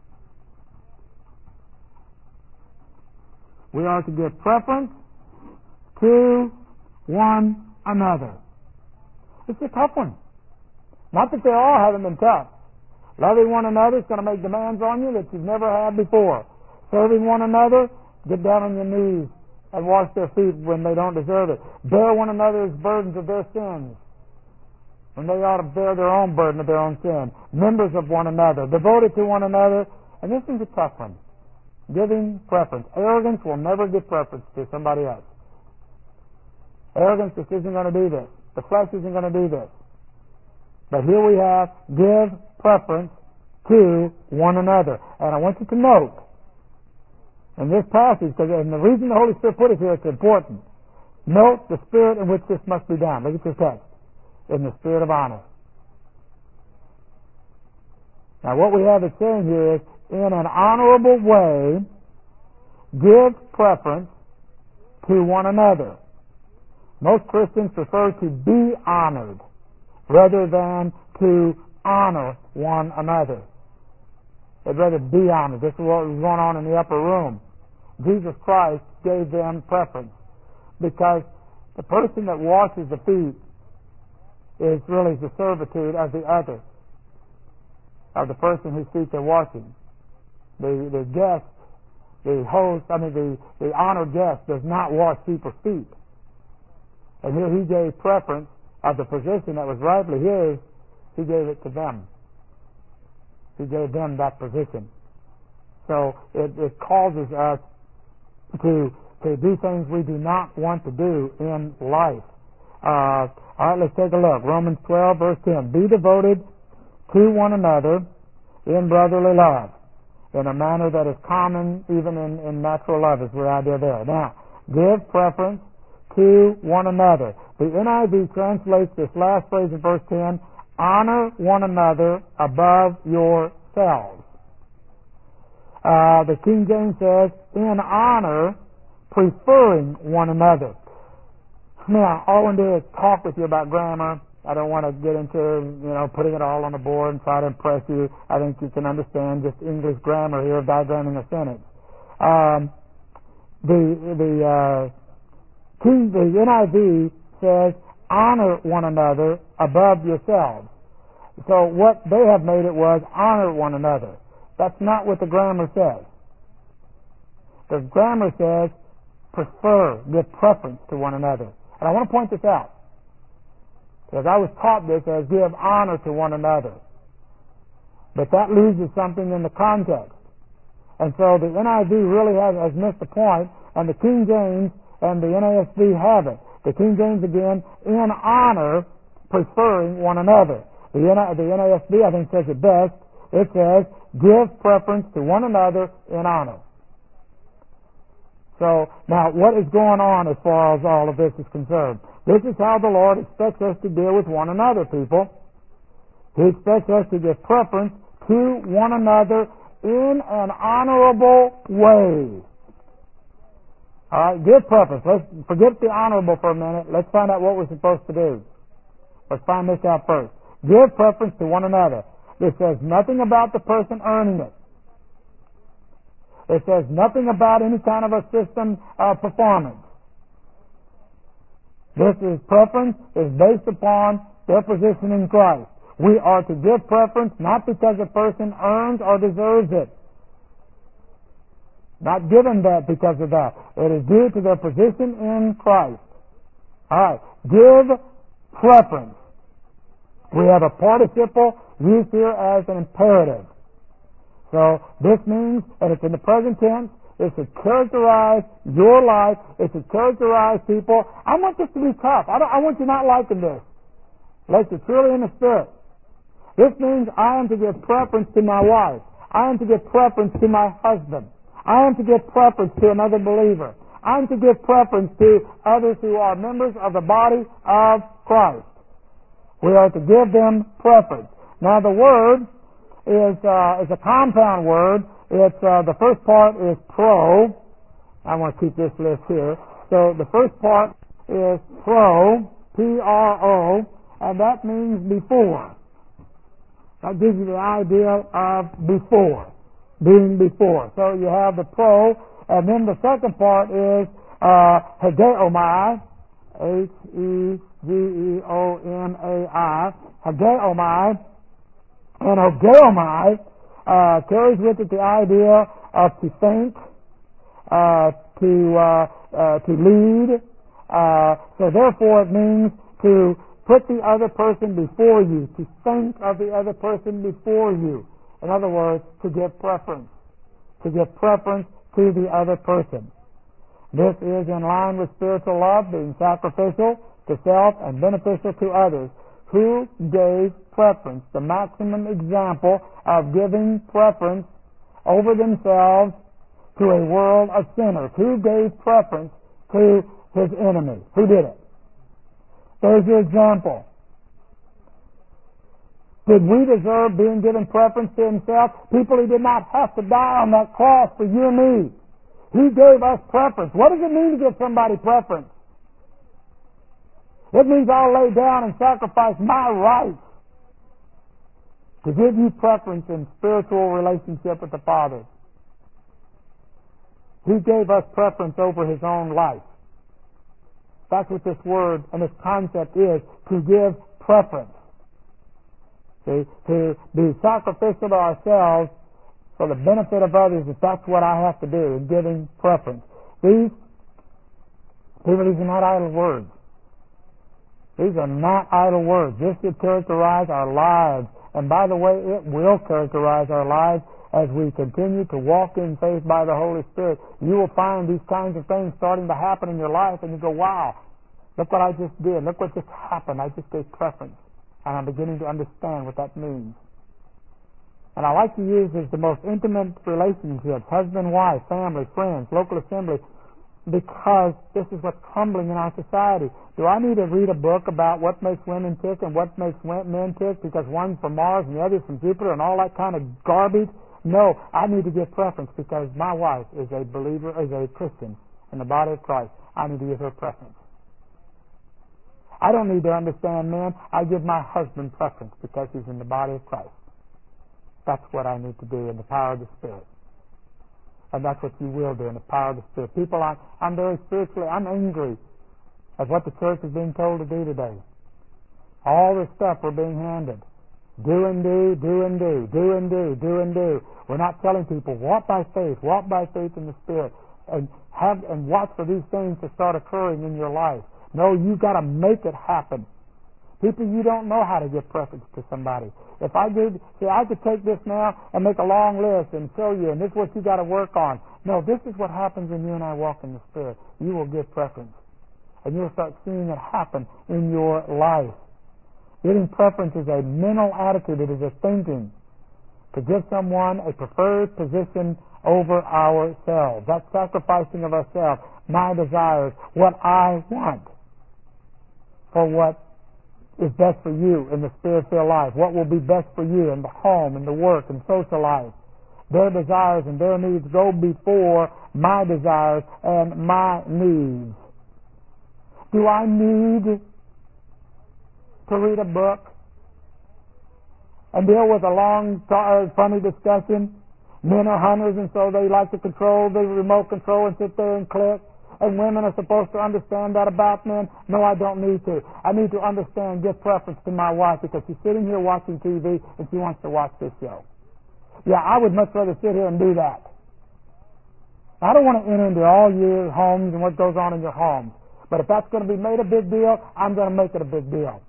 We are to give preference to one another. It's a tough one. Not that they all haven't been tough. Loving one another is going to make demands on you that you've never had before. Serving one another, get down on your knees and wash their feet when they don't deserve it. Bear one another's burdens of their sins when they ought to bear their own burden of their own sin. Members of one another, devoted to one another. And this is a tough one. Giving preference. Arrogance will never give preference to somebody else. Arrogance just isn't going to do this. The flesh isn't going to do this. But here we have give preference to one another. And I want you to note in this passage, because and the reason the Holy Spirit put it here, it's important. Note the spirit in which this must be done. Look at your text. In the spirit of honor. Now what we have it saying here is, in an honorable way, give preference to one another. Most Christians prefer to be honored rather than to honor one another. They'd rather be honored. This is what was going on in the upper room. Jesus Christ gave them preference because the person that washes the feet is really the servitude of the other, of the person whose feet they're washing. The the guest, the host, I mean the, the honored guest does not wash people's feet. And here he gave preference of the position that was rightly his, he gave it to them. He gave them that position. So it, it causes us to to do things we do not want to do in life. Uh, all right, let's take a look. Romans twelve, verse ten. Be devoted to one another in brotherly love, in a manner that is common even in, in natural love, is the idea there. Now, give preference to one another. The N I V translates this last phrase in verse ten, honor one another above yourselves. Uh, the King James says, in honor, preferring one another. Now, all I want to do is talk with you about grammar. I don't want to get into, you know, putting it all on the board and try to impress you. I think you can understand just English grammar here, diagramming a sentence. Um, the the uh, King, the N I V says, honor one another above yourselves. So what they have made it was honor one another. That's not what the grammar says. The grammar says prefer, give preference to one another. And I want to point this out, because I was taught this as give honor to one another. But that loses something in the context. And so the N I V really has, has missed the point, and the King James and the N A S B have it. The King James again, in honor, preferring one another. The, the N A S B, I think, says it best. It says, give preference to one another in honor. So, now, what is going on as far as all of this is concerned? This is how the Lord expects us to deal with one another, people. He expects us to give preference to one another in an honorable way. All right, give preference. Let's forget the honorable for a minute. Let's find out what we're supposed to do. Let's find this out first. Give preference to one another. This says nothing about the person earning it. It says nothing about any kind of a system uh, performance. This is preference is based upon their position in Christ. We are to give preference not because a person earns or deserves it. Not given that because of that. It is due to their position in Christ. Alright. Give preference. We have a participle used here as an imperative. So this means, and it's in the present tense, it should characterize your life. It should characterize people. I want this to be tough. I, don't, I want you not liking this. Unless you're truly in the Spirit. This means I am to give preference to my wife. I am to give preference to my husband. I am to give preference to another believer. I am to give preference to others who are members of the body of Christ. We are to give them preference. Now the word is uh, is a compound word. It's uh, the first part is pro. I want to keep this list here. So the first part is pro, P R O, and that means before. That gives you the idea of before, being before. So you have the pro, and then the second part is uh, hegeomai, H E G E O M A I, hegeomai, and hegeomai uh, carries with it the idea of to think, uh, to uh, uh, to lead. Uh, so therefore, it means to put the other person before you, to think of the other person before you. In other words, to give preference. To give preference to the other person. This is in line with spiritual love, being sacrificial to self and beneficial to others. Who gave preference? The maximum example of giving preference over themselves to a world of sinners. Who gave preference to his enemy? Who did it? There's your example. Did we deserve being given preference to himself? People who did not have to die on that cross for you and me. He gave us preference. What does it mean to give somebody preference? It means I'll lay down and sacrifice my rights to give you preference in spiritual relationship with the Father. He gave us preference over his own life. That's what this word and this concept is, to give preference. See, to be sacrificial to ourselves for the benefit of others, if that's what I have to do, in giving preference. These, people, these are not idle words. These are not idle words. This should characterize our lives. And by the way, it will characterize our lives as we continue to walk in faith by the Holy Spirit. You will find these kinds of things starting to happen in your life, and you go, wow, look what I just did. Look what just happened. I just gave preference. And I'm beginning to understand what that means. And I like to use as the most intimate relationships, husband, wife, family, friends, local assembly, because this is what's crumbling in our society. Do I need to read a book about what makes women tick and what makes men tick because one's from Mars and the other's from Jupiter and all that kind of garbage? No, I need to give preference because my wife is a believer, is a Christian in the body of Christ. I need to give her preference. I don't need to understand men. I give my husband preference because he's in the body of Christ. That's what I need to do in the power of the Spirit. And that's what you will do in the power of the Spirit. People, I'm, I'm very spiritually, I'm angry at what the church is being told to do today. All the stuff we're being handed. Do and do, do and do, do and do, do and do. We're not telling people, walk by faith, walk by faith in the Spirit, and have and watch for these things to start occurring in your life. No, you've got to make it happen. People, you don't know how to give preference to somebody. If I did, see, I could take this now and make a long list and show you, and this is what you got to work on. No, this is what happens when you and I walk in the Spirit. You will give preference, and you'll start seeing it happen in your life. Giving preference is a mental attitude. It is a thinking to give someone a preferred position over ourselves. That's sacrificing of ourselves, my desires, what I want, for what is best for you in the spiritual life, what will be best for you in the home, in the work, and social life. Their desires and their needs go before my desires and my needs. Do I need to read a book and deal with a long, funny discussion? Men are hunters, and so they like to control the remote control and sit there and click. And women are supposed to understand that about men. No, I don't need to. I need to understand, give preference to my wife because she's sitting here watching T V and she wants to watch this show. Yeah, I would much rather sit here and do that. I don't want to enter into all your homes and what goes on in your homes. But if that's going to be made a big deal, I'm going to make it a big deal.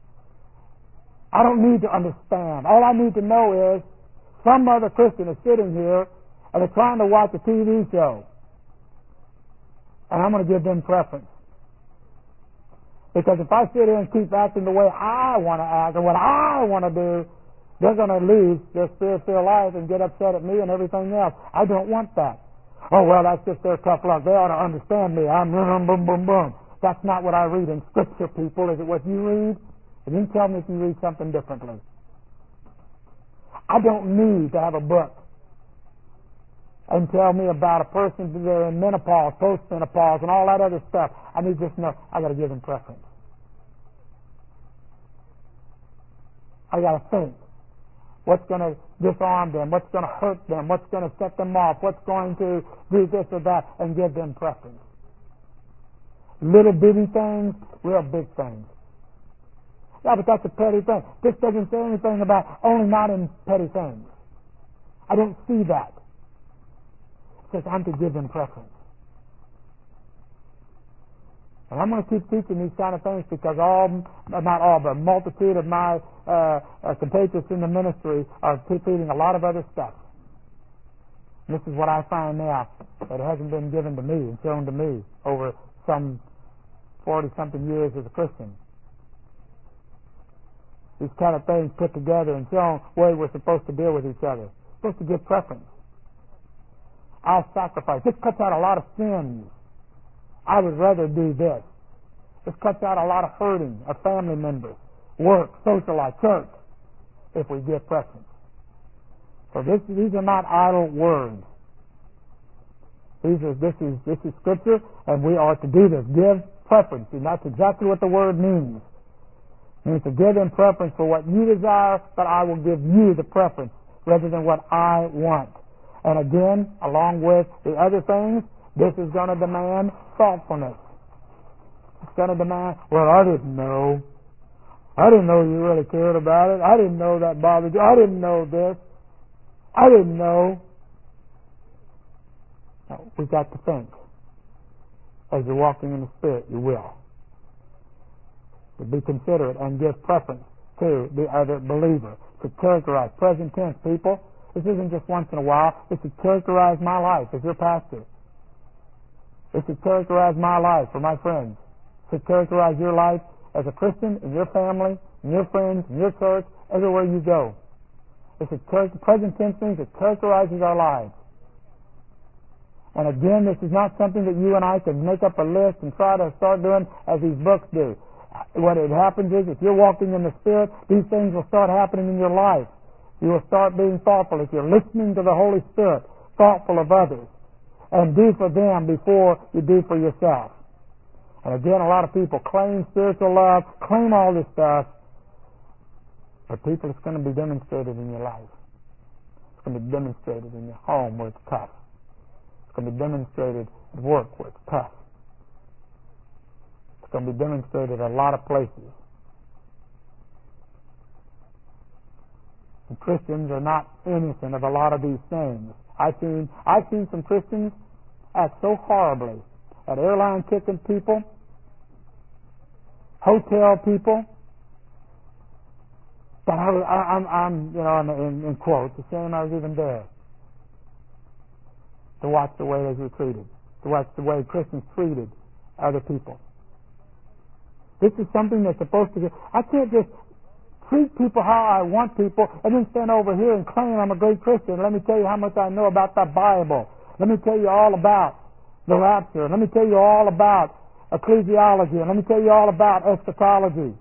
I don't need to understand. All I need to know is some other Christian is sitting here and they're trying to watch a T V show. And I'm going to give them preference. Because if I sit here and keep acting the way I want to act and what I want to do, they're going to lose their spiritual life and get upset at me and everything else. I don't want that. Oh, well, that's just their tough luck. They ought to understand me. I'm boom, boom, boom, boom. That's not what I read in Scripture, people. Is it what you read? And you can tell me if you read something differently. I don't need to have a book and tell me about a person who's in menopause, post-menopause, and all that other stuff. I need to just know I got to give them preference. I got to think what's going to disarm them, what's going to hurt them, what's going to set them off, what's going to do this or that, and give them preference. Little bitty things, real big things. Yeah, but that's a petty thing. This doesn't say anything about only not in petty things. I don't see that. Says I'm to give them preference. And I'm going to keep teaching these kind of things because all, not all, but a multitude of my uh, uh, compatriots in the ministry are teaching a lot of other stuff. And this is what I find now, that it hasn't been given to me and shown to me over some forty-something years as a Christian. These kind of things put together and shown where we're supposed to deal with each other. We're supposed to give preference. I'll sacrifice. This cuts out a lot of sins. I would rather do this. This cuts out a lot of hurting of family members, work, social life, church, if we give preference. So this, these are not idle words. These are, this is this is Scripture, and we are to do this. Give preference, and that's exactly what the word means. It means to give in preference for what you desire, but I will give you the preference rather than what I want. And again, along with the other things, this is going to demand thoughtfulness. It's going to demand, well, I didn't know. I didn't know you really cared about it. I didn't know that bothered you. I didn't know this. I didn't know. No, we've got to think. As you're walking in the Spirit, you will. To be considerate and give preference to the other believer. To characterize. Present tense, people. This isn't just once in a while. This should characterize my life as your pastor. This should characterize my life for my friends. It should characterize your life as a Christian, in your family, in your friends, in your church, everywhere you go. This is present tense means it characterizes our lives. And again, this is not something that you and I can make up a list and try to start doing as these books do. What it happens is, if you're walking in the Spirit, these things will start happening in your life. You will start being thoughtful. If you're listening to the Holy Spirit, thoughtful of others, and do for them before you do for yourself. And again, a lot of people claim spiritual love, claim all this stuff, but people, it's going to be demonstrated in your life. It's going to be demonstrated in your home where it's tough. It's going to be demonstrated at work where it's tough. It's going to be demonstrated at a lot of places. And Christians are not innocent of a lot of these things. I've seen, I've seen some Christians act so horribly at airline ticket people, hotel people, that I, I, I'm, I'm, you know, in, in quotes, the shame I was even there. To watch the way they were treated, to watch the way Christians treated other people. This is something that's supposed to get. I can't just treat people how I want people and then stand over here and claim I'm a great Christian. Let me tell you how much I know about the Bible. Let me tell you all about the rapture. Let me tell you all about ecclesiology. And let me tell you all about eschatology.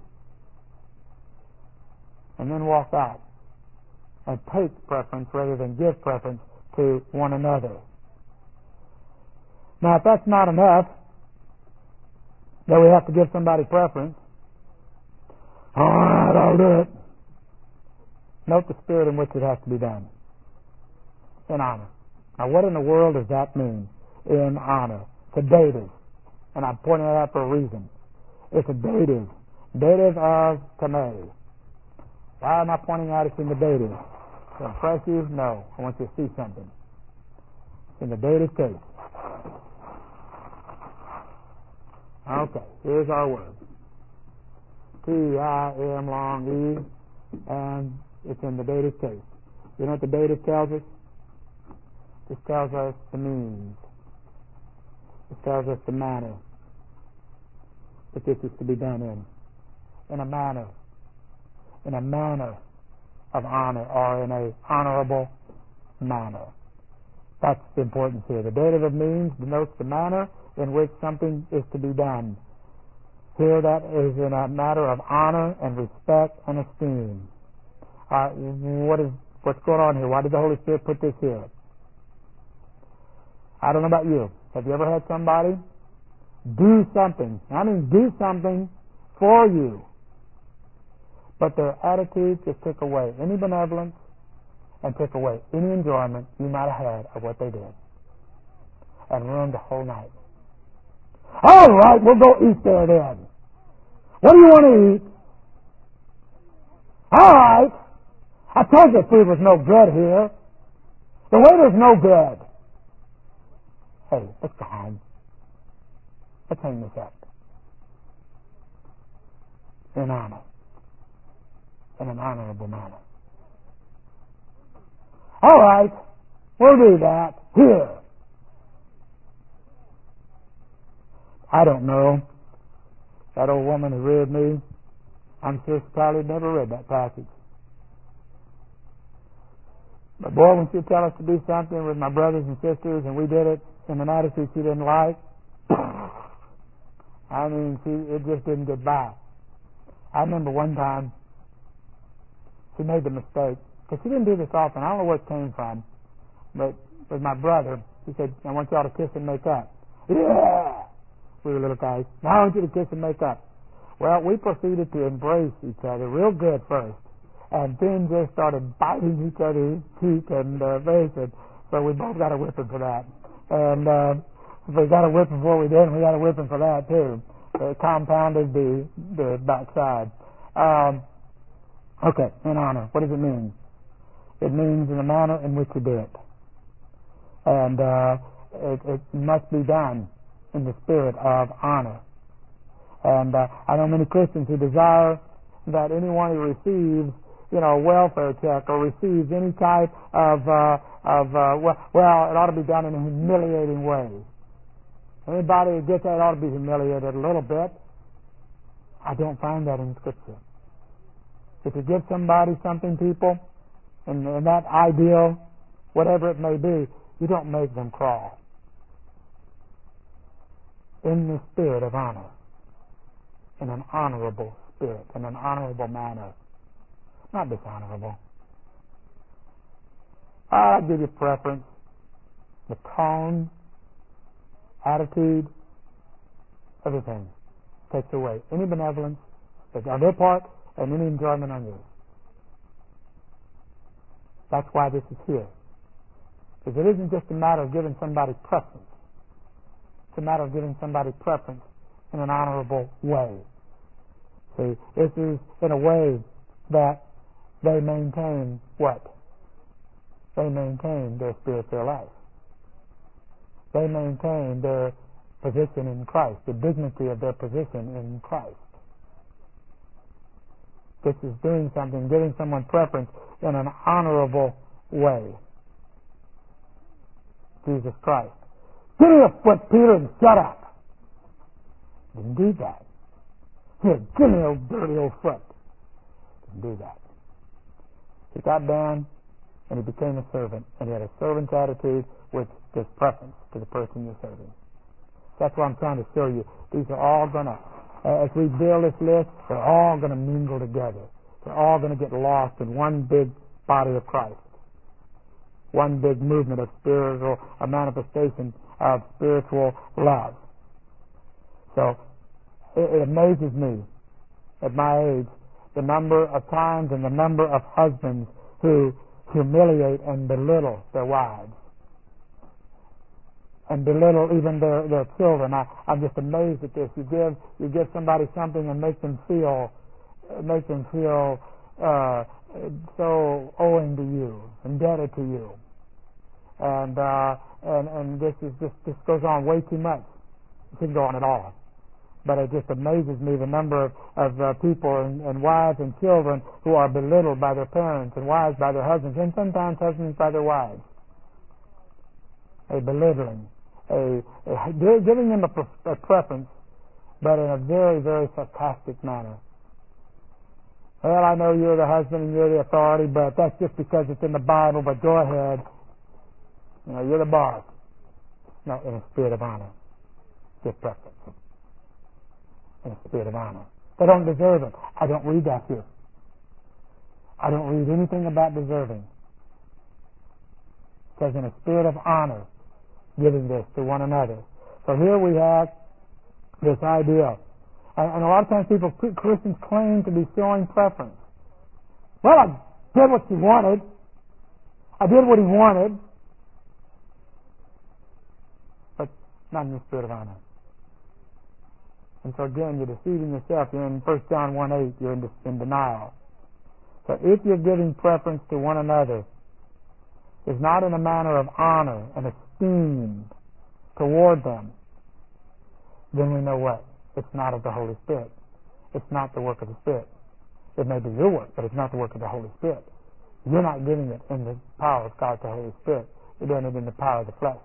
And then walk out and take preference rather than give preference to one another. Now, if that's not enough, then we have to give somebody preference. All right, I'll do it. Note the spirit in which it has to be done. In honor. Now, what in the world does that mean? In honor. It's a dative. And I'm pointing it out for a reason. It's a dative. Dative of tame. Why am I pointing out it's in the dative? To impress you? No. I want you to see something. It's in the dative case. Okay, here's our word. T I M long E, and it's in the dative case. You know what the dative tells us? This tells us the means. This tells us the manner that this is to be done in. In a manner. In a manner of honor, or in a honorable manner. That's the importance here. The dative of means denotes the manner in which something is to be done. Here that is in a matter of honor and respect and esteem. Uh, what is what's going on here? Why did the Holy Spirit put this here? I don't know about you. Have you ever had somebody do something? I mean do something for you, but their attitude just took away any benevolence and took away any enjoyment you might have had of what they did and ruined the whole night. All right, we'll go eat there then. What do you want to eat? All right. I told you food was no good here. The waiter's no good. Hey, let's go home. Let's hang this up. In honor. In an honorable manner. All right, we'll do that. here. I don't know. That old woman who reared me, I'm sure she probably never read that passage. But boy, when she'd tell us to do something with my brothers and sisters and we did it in an attitude she didn't like, I mean, she, it just didn't get by. I remember one time she made the mistake, because she didn't do this often. I don't know where it came from, but with my brother, she said, I want y'all to kiss and make up. Yeah! We were little guys. Now I want you to kiss and make up. Well, we proceeded to embrace each other real good first, and then just started biting each other's cheek and uh, face, and so we both got a whipping for that. And uh, we got a whipping before we did, and we got a whipping for that too. It compounded the the backside. Um, okay, in honor. What does it mean? It means in the manner in which you do it, and uh, it, it must be done in the spirit of honor. And uh, I know many Christians who desire that anyone who receives, you know, a welfare check or receives any type of, uh, of uh, well, well, it ought to be done in a humiliating way. Anybody who gets that ought to be humiliated a little bit. I don't find that in Scripture. If you give somebody something, people, and, and that ideal, whatever it may be, you don't make them crawl. In the spirit of honor. In an honorable spirit, in an honorable manner. Not dishonorable. I'll give you preference. The tone, attitude, everything takes away any benevolence on their part and any enjoyment on yours. That's why this is here. Because it isn't just a matter of giving somebody preference. It's a matter of giving somebody preference in an honorable way. See, this is in a way that they maintain what? They maintain their spiritual life. They maintain their position in Christ, the dignity of their position in Christ. This is doing something, giving someone preference in an honorable way. Jesus Christ. Give me a foot, Peter, and shut up. Didn't do that. Here, give me a dirty old foot. Didn't do that. He got down and he became a servant, and he had a servant's attitude which gives preference to the person you're serving. That's what I'm trying to show you. These are all going to, uh, as we build this list, they're all going to mingle together. They're all going to get lost in one big body of Christ. One big movement of spiritual, a manifestation of spiritual love. So, it, it amazes me at my age the number of times and the number of husbands who humiliate and belittle their wives and belittle even their, their children. I, I'm just amazed at this. You give you give somebody something and make them feel make them feel uh, so owing to you, indebted to you, and uh, and and this is just this goes on way too much. It shouldn't go on at all. But it just amazes me the number of, of uh, people and, and wives and children who are belittled by their parents and wives by their husbands, and sometimes husbands by their wives. A belittling, a, a giving them a, pre- a preference, but in a very, very sarcastic manner. Well, I know you're the husband and you're the authority, but that's just because it's in the Bible. But go ahead, you know, you're the boss. No, in a spirit of honor, give preference. In a spirit of honor. They don't deserve it. I don't read that here. I don't read anything about deserving. It says in a spirit of honor, giving this to one another. So here we have this idea. And, and a lot of times people, Christians claim to be showing preference. Well, I did what she wanted. I did what he wanted. But not in the spirit of honor. And so again, you're deceiving yourself. You're in First John one eight, you're in, in denial. So if you're giving preference to one another, it's not in a manner of honor and esteem toward them, then we know what? It's not of the Holy Spirit. It's not the work of the Spirit. It may be your work, but it's not the work of the Holy Spirit. You're not giving it in the power of God, the Holy Spirit. You're doing it in the power of the flesh.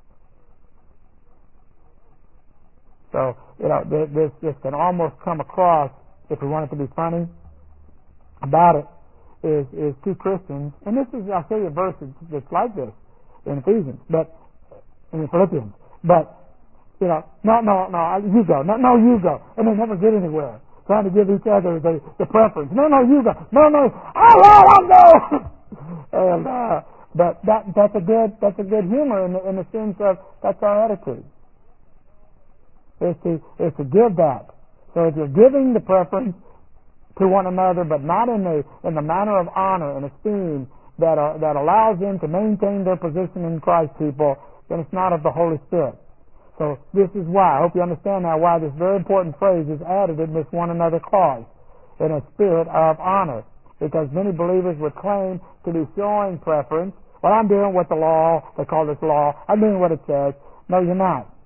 So, you know, this, this can almost come across, if we want it to be funny about it, is, is two Christians, and this is, I'll show you a verse that's like this in Ephesians, but, in Philippians, but, you know, no, no, no, you go, no, no, you go, and they never get anywhere, trying to give each other the, the preference. No, no, you go, no, no, I will, I'll go! and, uh, but that, that's a good, that's a good humor in the, in the sense of, that's our attitude. Is to, is to give that. So if you're giving the preference to one another, but not in the in the manner of honor and esteem that are, that allows them to maintain their position in Christ, people, then it's not of the Holy Spirit. So this is why, I hope you understand now why this very important phrase is added in this one another clause, in a spirit of honor. Because many believers would claim to be showing preference. Well, I'm doing what the law, they call this law, I'm doing what it says. No, you're not.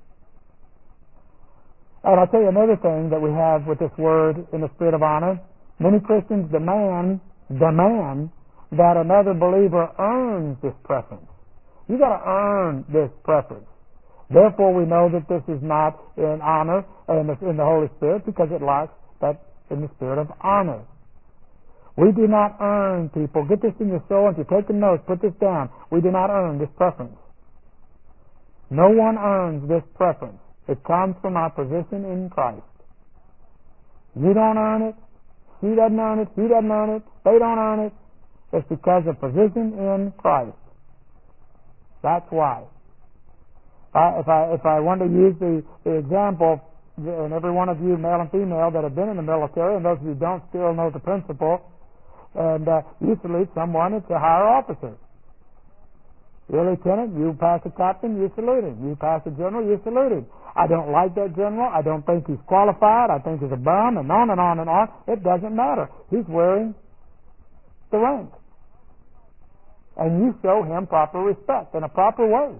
And I'll tell you another thing that we have with this word, in the spirit of honor. Many Christians demand, demand that another believer earns this preference. You've got to earn this preference. Therefore, we know that this is not in honor in the, in the Holy Spirit, because it lacks that in the spirit of honor. We do not earn, people. Get this in your soul. If you're taking notes, put this down. We do not earn this preference. No one earns this preference. It comes from our position in Christ. You don't earn it. She doesn't earn it. He doesn't earn it. They don't earn it. It's because of position in Christ. That's why. Uh, if I if I want to use the, the example, and every one of you, male and female, that have been in the military, and those of you who don't still know the principle, and uh, you salute someone, it's a higher officer. You're a lieutenant, you pass a captain, you salute him. You pass a general, you salute him. I don't like that general. I don't think he's qualified. I think he's a bum, and on and on and on. It doesn't matter. He's wearing the rank. And you show him proper respect in a proper way.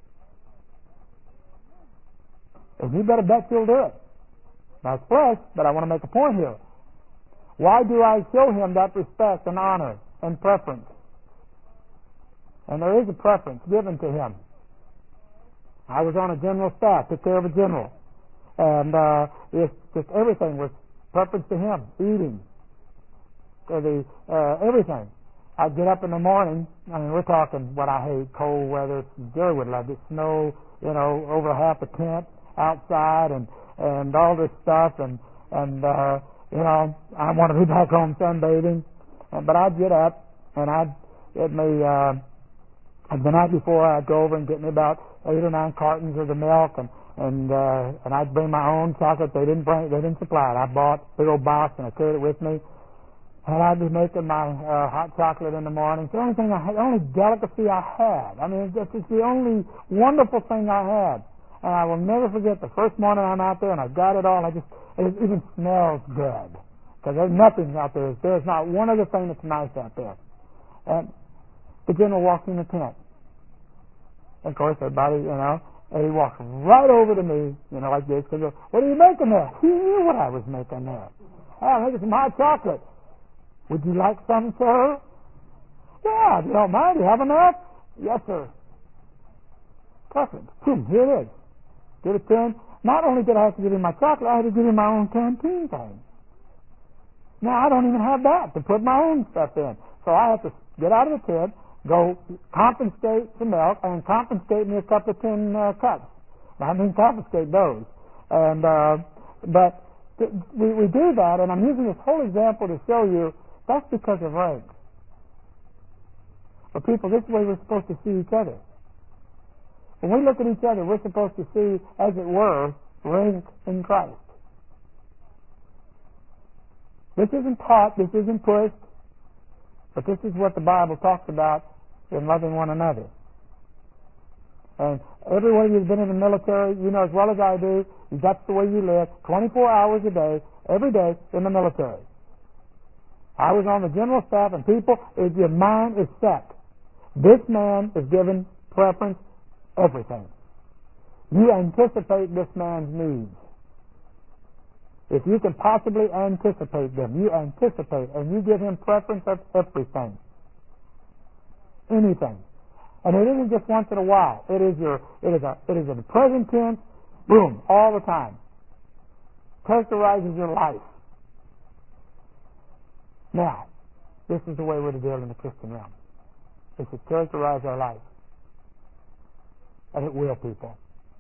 And you better bet you'll do it. Now it's flesh, but I want to make a point here. Why do I show him that respect and honor and preference? And there is a preference given to him. I was on a general staff, took care of a general. And uh, it's just everything was preference to him. Eating. To the, uh, everything. I'd get up in the morning. I mean, we're talking what I hate, cold weather. Jerry would love it. Snow, you know, over half a tent outside and, and all this stuff. And, and uh, you know, I want to be back home sunbathing. And, but I'd get up and I'd get me... Uh, And the night before, I'd go over and get me about eight or nine cartons of the milk, and and uh, and I'd bring my own chocolate. They didn't bring, they didn't supply it. I bought a big old box and I carried it with me, and I'd be making my uh, hot chocolate in the morning. It's the only thing I had, the only delicacy I had. I mean, it's just it's the only wonderful thing I had, and I will never forget the first morning I'm out there and I got it all. And I just it even smells good because there's nothing out there. There's not one other thing that's nice out there, and the general walks in the tent. And of course, everybody, you know, and he walks right over to me, you know, like this, and goes, "What are you making there?" He knew what I was making there. "Hey, I'm making some hot chocolate. Would you like some, sir?" "Yeah, if you don't mind. You have enough?" "Yes, sir." Preference. Boom, here it is. Give it to him. Not only did I have to give him my chocolate, I had to give him my own canteen thing. Now, I don't even have that to put my own stuff in. So I have to get out of the tent, go confiscate the milk, and confiscate me a couple of tin uh, cups. Now, I mean confiscate those. And uh, but th- we, we do that, and I'm using this whole example to show you that's because of rank. But people, this is the way we're supposed to see each other. When we look at each other, we're supposed to see, as it were, rank in Christ. This isn't taught, this isn't pushed, but this is what the Bible talks about in loving one another. And every one of you who's been in the military, you know as well as I do, that's the way you live, twenty-four hours a day, every day in the military. I was on the general staff, and people, if your mind is set, this man is given preference, everything. You anticipate this man's needs. If you can possibly anticipate them, you anticipate, and you give him preference of everything. Anything. And it isn't just once in a while. It is your it is a it is in the present tense, boom, all the time. Characterizes your life. Now, this is the way we're to deal in the Christian realm. It should characterize our life. And it will, people.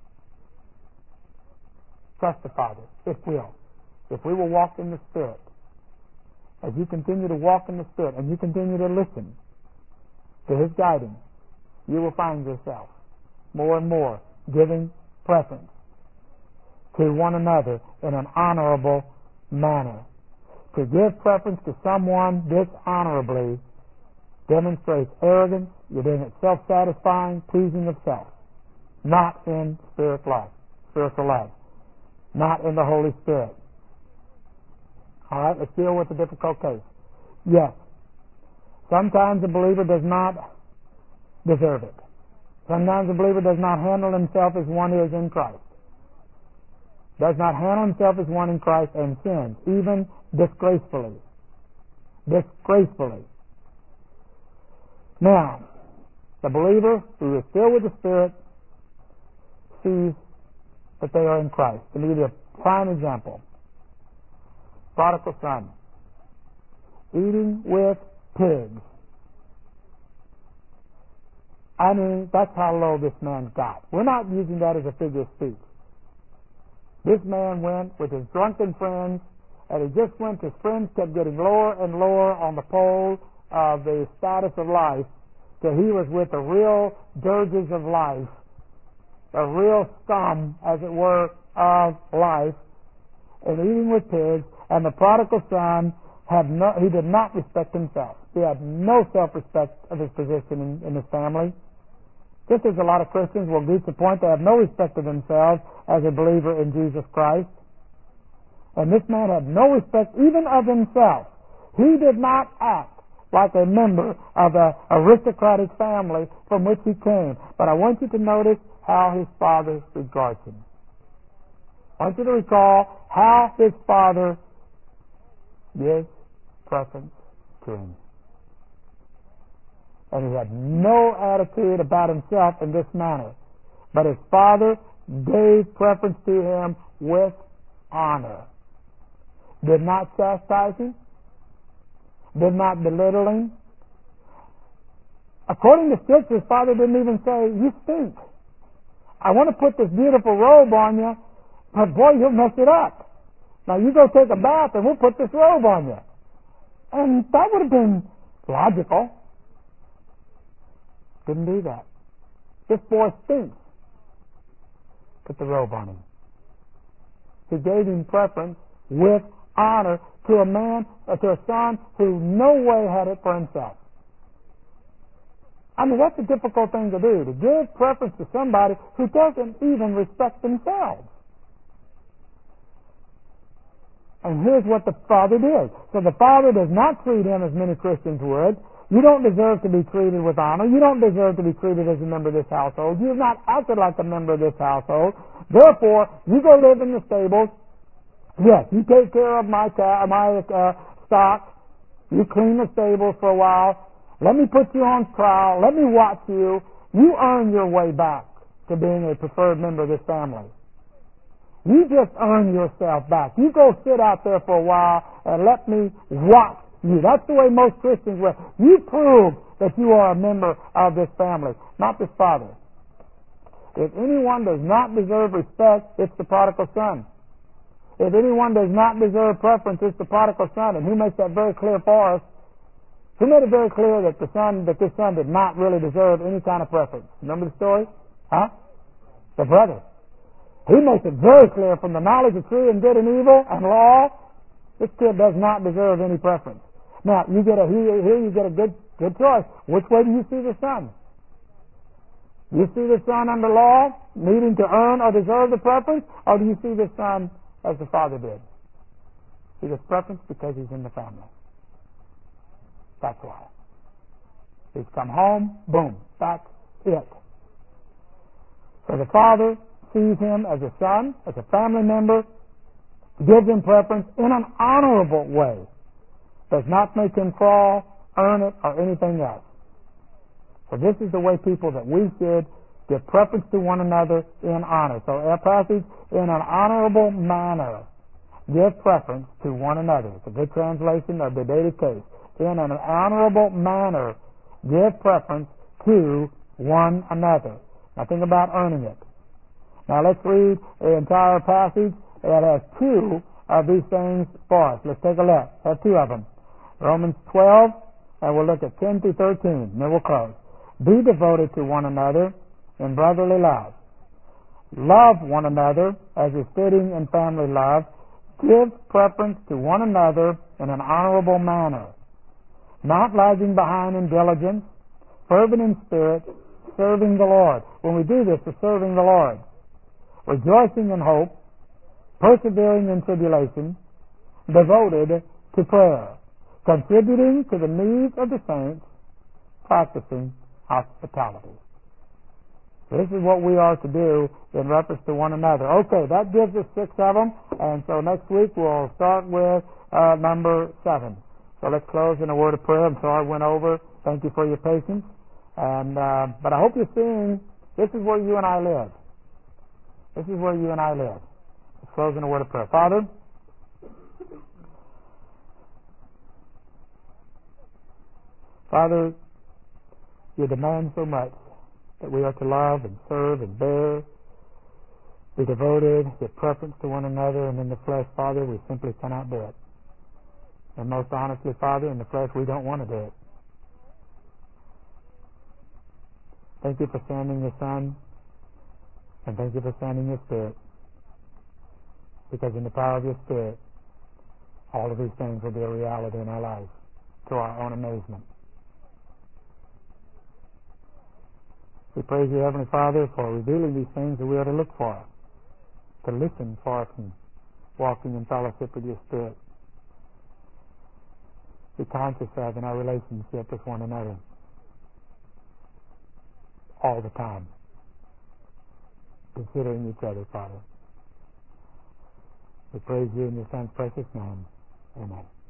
Trust the Father. It will. If we will walk in the Spirit, as you continue to walk in the Spirit and you continue to listen to His guiding, you will find yourself more and more giving preference to one another in an honorable manner. To give preference to someone dishonorably demonstrates arrogance. You're doing it self-satisfying, pleasing of self, not in spirit love, spiritual love, not in the Holy Spirit. All right, let's deal with a difficult case. Yes, sometimes a believer does not deserve it. Sometimes a believer does not handle himself as one who is in Christ. Does not handle himself as one in Christ and sins, even disgracefully. Disgracefully. Now, the believer who is filled with the Spirit sees that they are in Christ. Let me give you a prime example. Prodigal son, eating with pigs. I mean, that's how low this man got. We're not using that as a figure of speech. This man went with his drunken friends, and he just went, his friends kept getting lower and lower on the pole of the status of life, till he was with the real dirges of life, the real scum, as it were, of life, and eating with pigs. And the prodigal son had no, he did not respect himself. He had no self-respect of his position in, in his family. Just as a lot of Christians will reach the point they have no respect of themselves as a believer in Jesus Christ. And this man had no respect even of himself. He did not act like a member of an aristocratic family from which he came. But I want you to notice how his father regards him. I want you to recall how his father gives preference to him. And he had no attitude about himself in this manner. But his father gave preference to him with honor. Did not chastise him. Did not belittle him. According to Scripture, his father didn't even say, "You stink. I want to put this beautiful robe on you, but boy, you'll mess it up. Now you go take a bath and we'll put this robe on you." And that would have been logical. Didn't do that. This boy stinks. Put the robe on him. He gave him preference with honor to a man, or to a son who no way had it for himself. I mean, that's a difficult thing to do, to give preference to somebody who doesn't even respect themselves. And here's what the father did. So the father does not treat him as many Christians would. You don't deserve to be treated with honor. You don't deserve to be treated as a member of this household. You have not acted like a member of this household. Therefore, you go live in the stables. Yes, you take care of my ca- my uh, stock. You clean the stables for a while. Let me put you on trial. Let me watch you. You earn your way back to being a preferred member of this family. You just earn yourself back. You go sit out there for a while and let me watch you. That's the way most Christians will. You prove that you are a member of this family, not this father. If anyone does not deserve respect, it's the prodigal son. If anyone does not deserve preference, it's the prodigal son. And who makes that very clear for us? Who made it very clear that the son, that this son did not really deserve any kind of preference? Remember the story? Huh? The brother. He makes it very clear from the knowledge of true and good and evil and law, this kid does not deserve any preference. Now, you get a here, here you get a good good choice. Which way do you see the son? You see the son under law, needing to earn or deserve the preference, or do you see the son as the father did? He gets preference because he's in the family. That's why. He's come home, boom, that's it. So the father sees him as a son, as a family member, gives him preference in an honorable way, does not make him crawl, earn it, or anything else. So this is the way people that we should give preference to one another in honor. So our passage, in an honorable manner, give preference to one another. It's a good translation of the dated case. In an honorable manner, give preference to one another. Now think about earning it. Now let's read the entire passage. It has two of these things for us. Let's take a look. There are two of them. Romans twelve, and we'll look at ten through thirteen, and then we'll close. Be devoted to one another in brotherly love. Love one another as is fitting in family love. Give preference to one another in an honorable manner, not lagging behind in diligence, fervent in spirit, serving the Lord. When we do this, we're serving the Lord. Rejoicing in hope, persevering in tribulation, devoted to prayer, contributing to the needs of the saints, practicing hospitality. This is what we are to do in reference to one another. Okay, that gives us six of them, and so next week we'll start with uh, number seven. So let's close in a word of prayer. I'm sorry I went over. Thank you for your patience. And uh, but I hope you're seeing this is where you and I live. This is where you and I live. Let's close in a word of prayer. Father, Father, you demand so much that we are to love and serve and bear, be devoted, give preference to one another, and in the flesh, Father, we simply cannot do it. And most honestly, Father, in the flesh, we don't want to do it. Thank you for sending your Son, and thank you for sending your Spirit, because in the power of your Spirit, all of these things will be a reality in our lives, to our own amazement. We praise you, Heavenly Father, for revealing these things that we are to look for, to listen for and walking in fellowship with your Spirit. Be conscious of in our relationship with one another all the time, considering each other, Father. We praise you in your Son's precious name. Amen.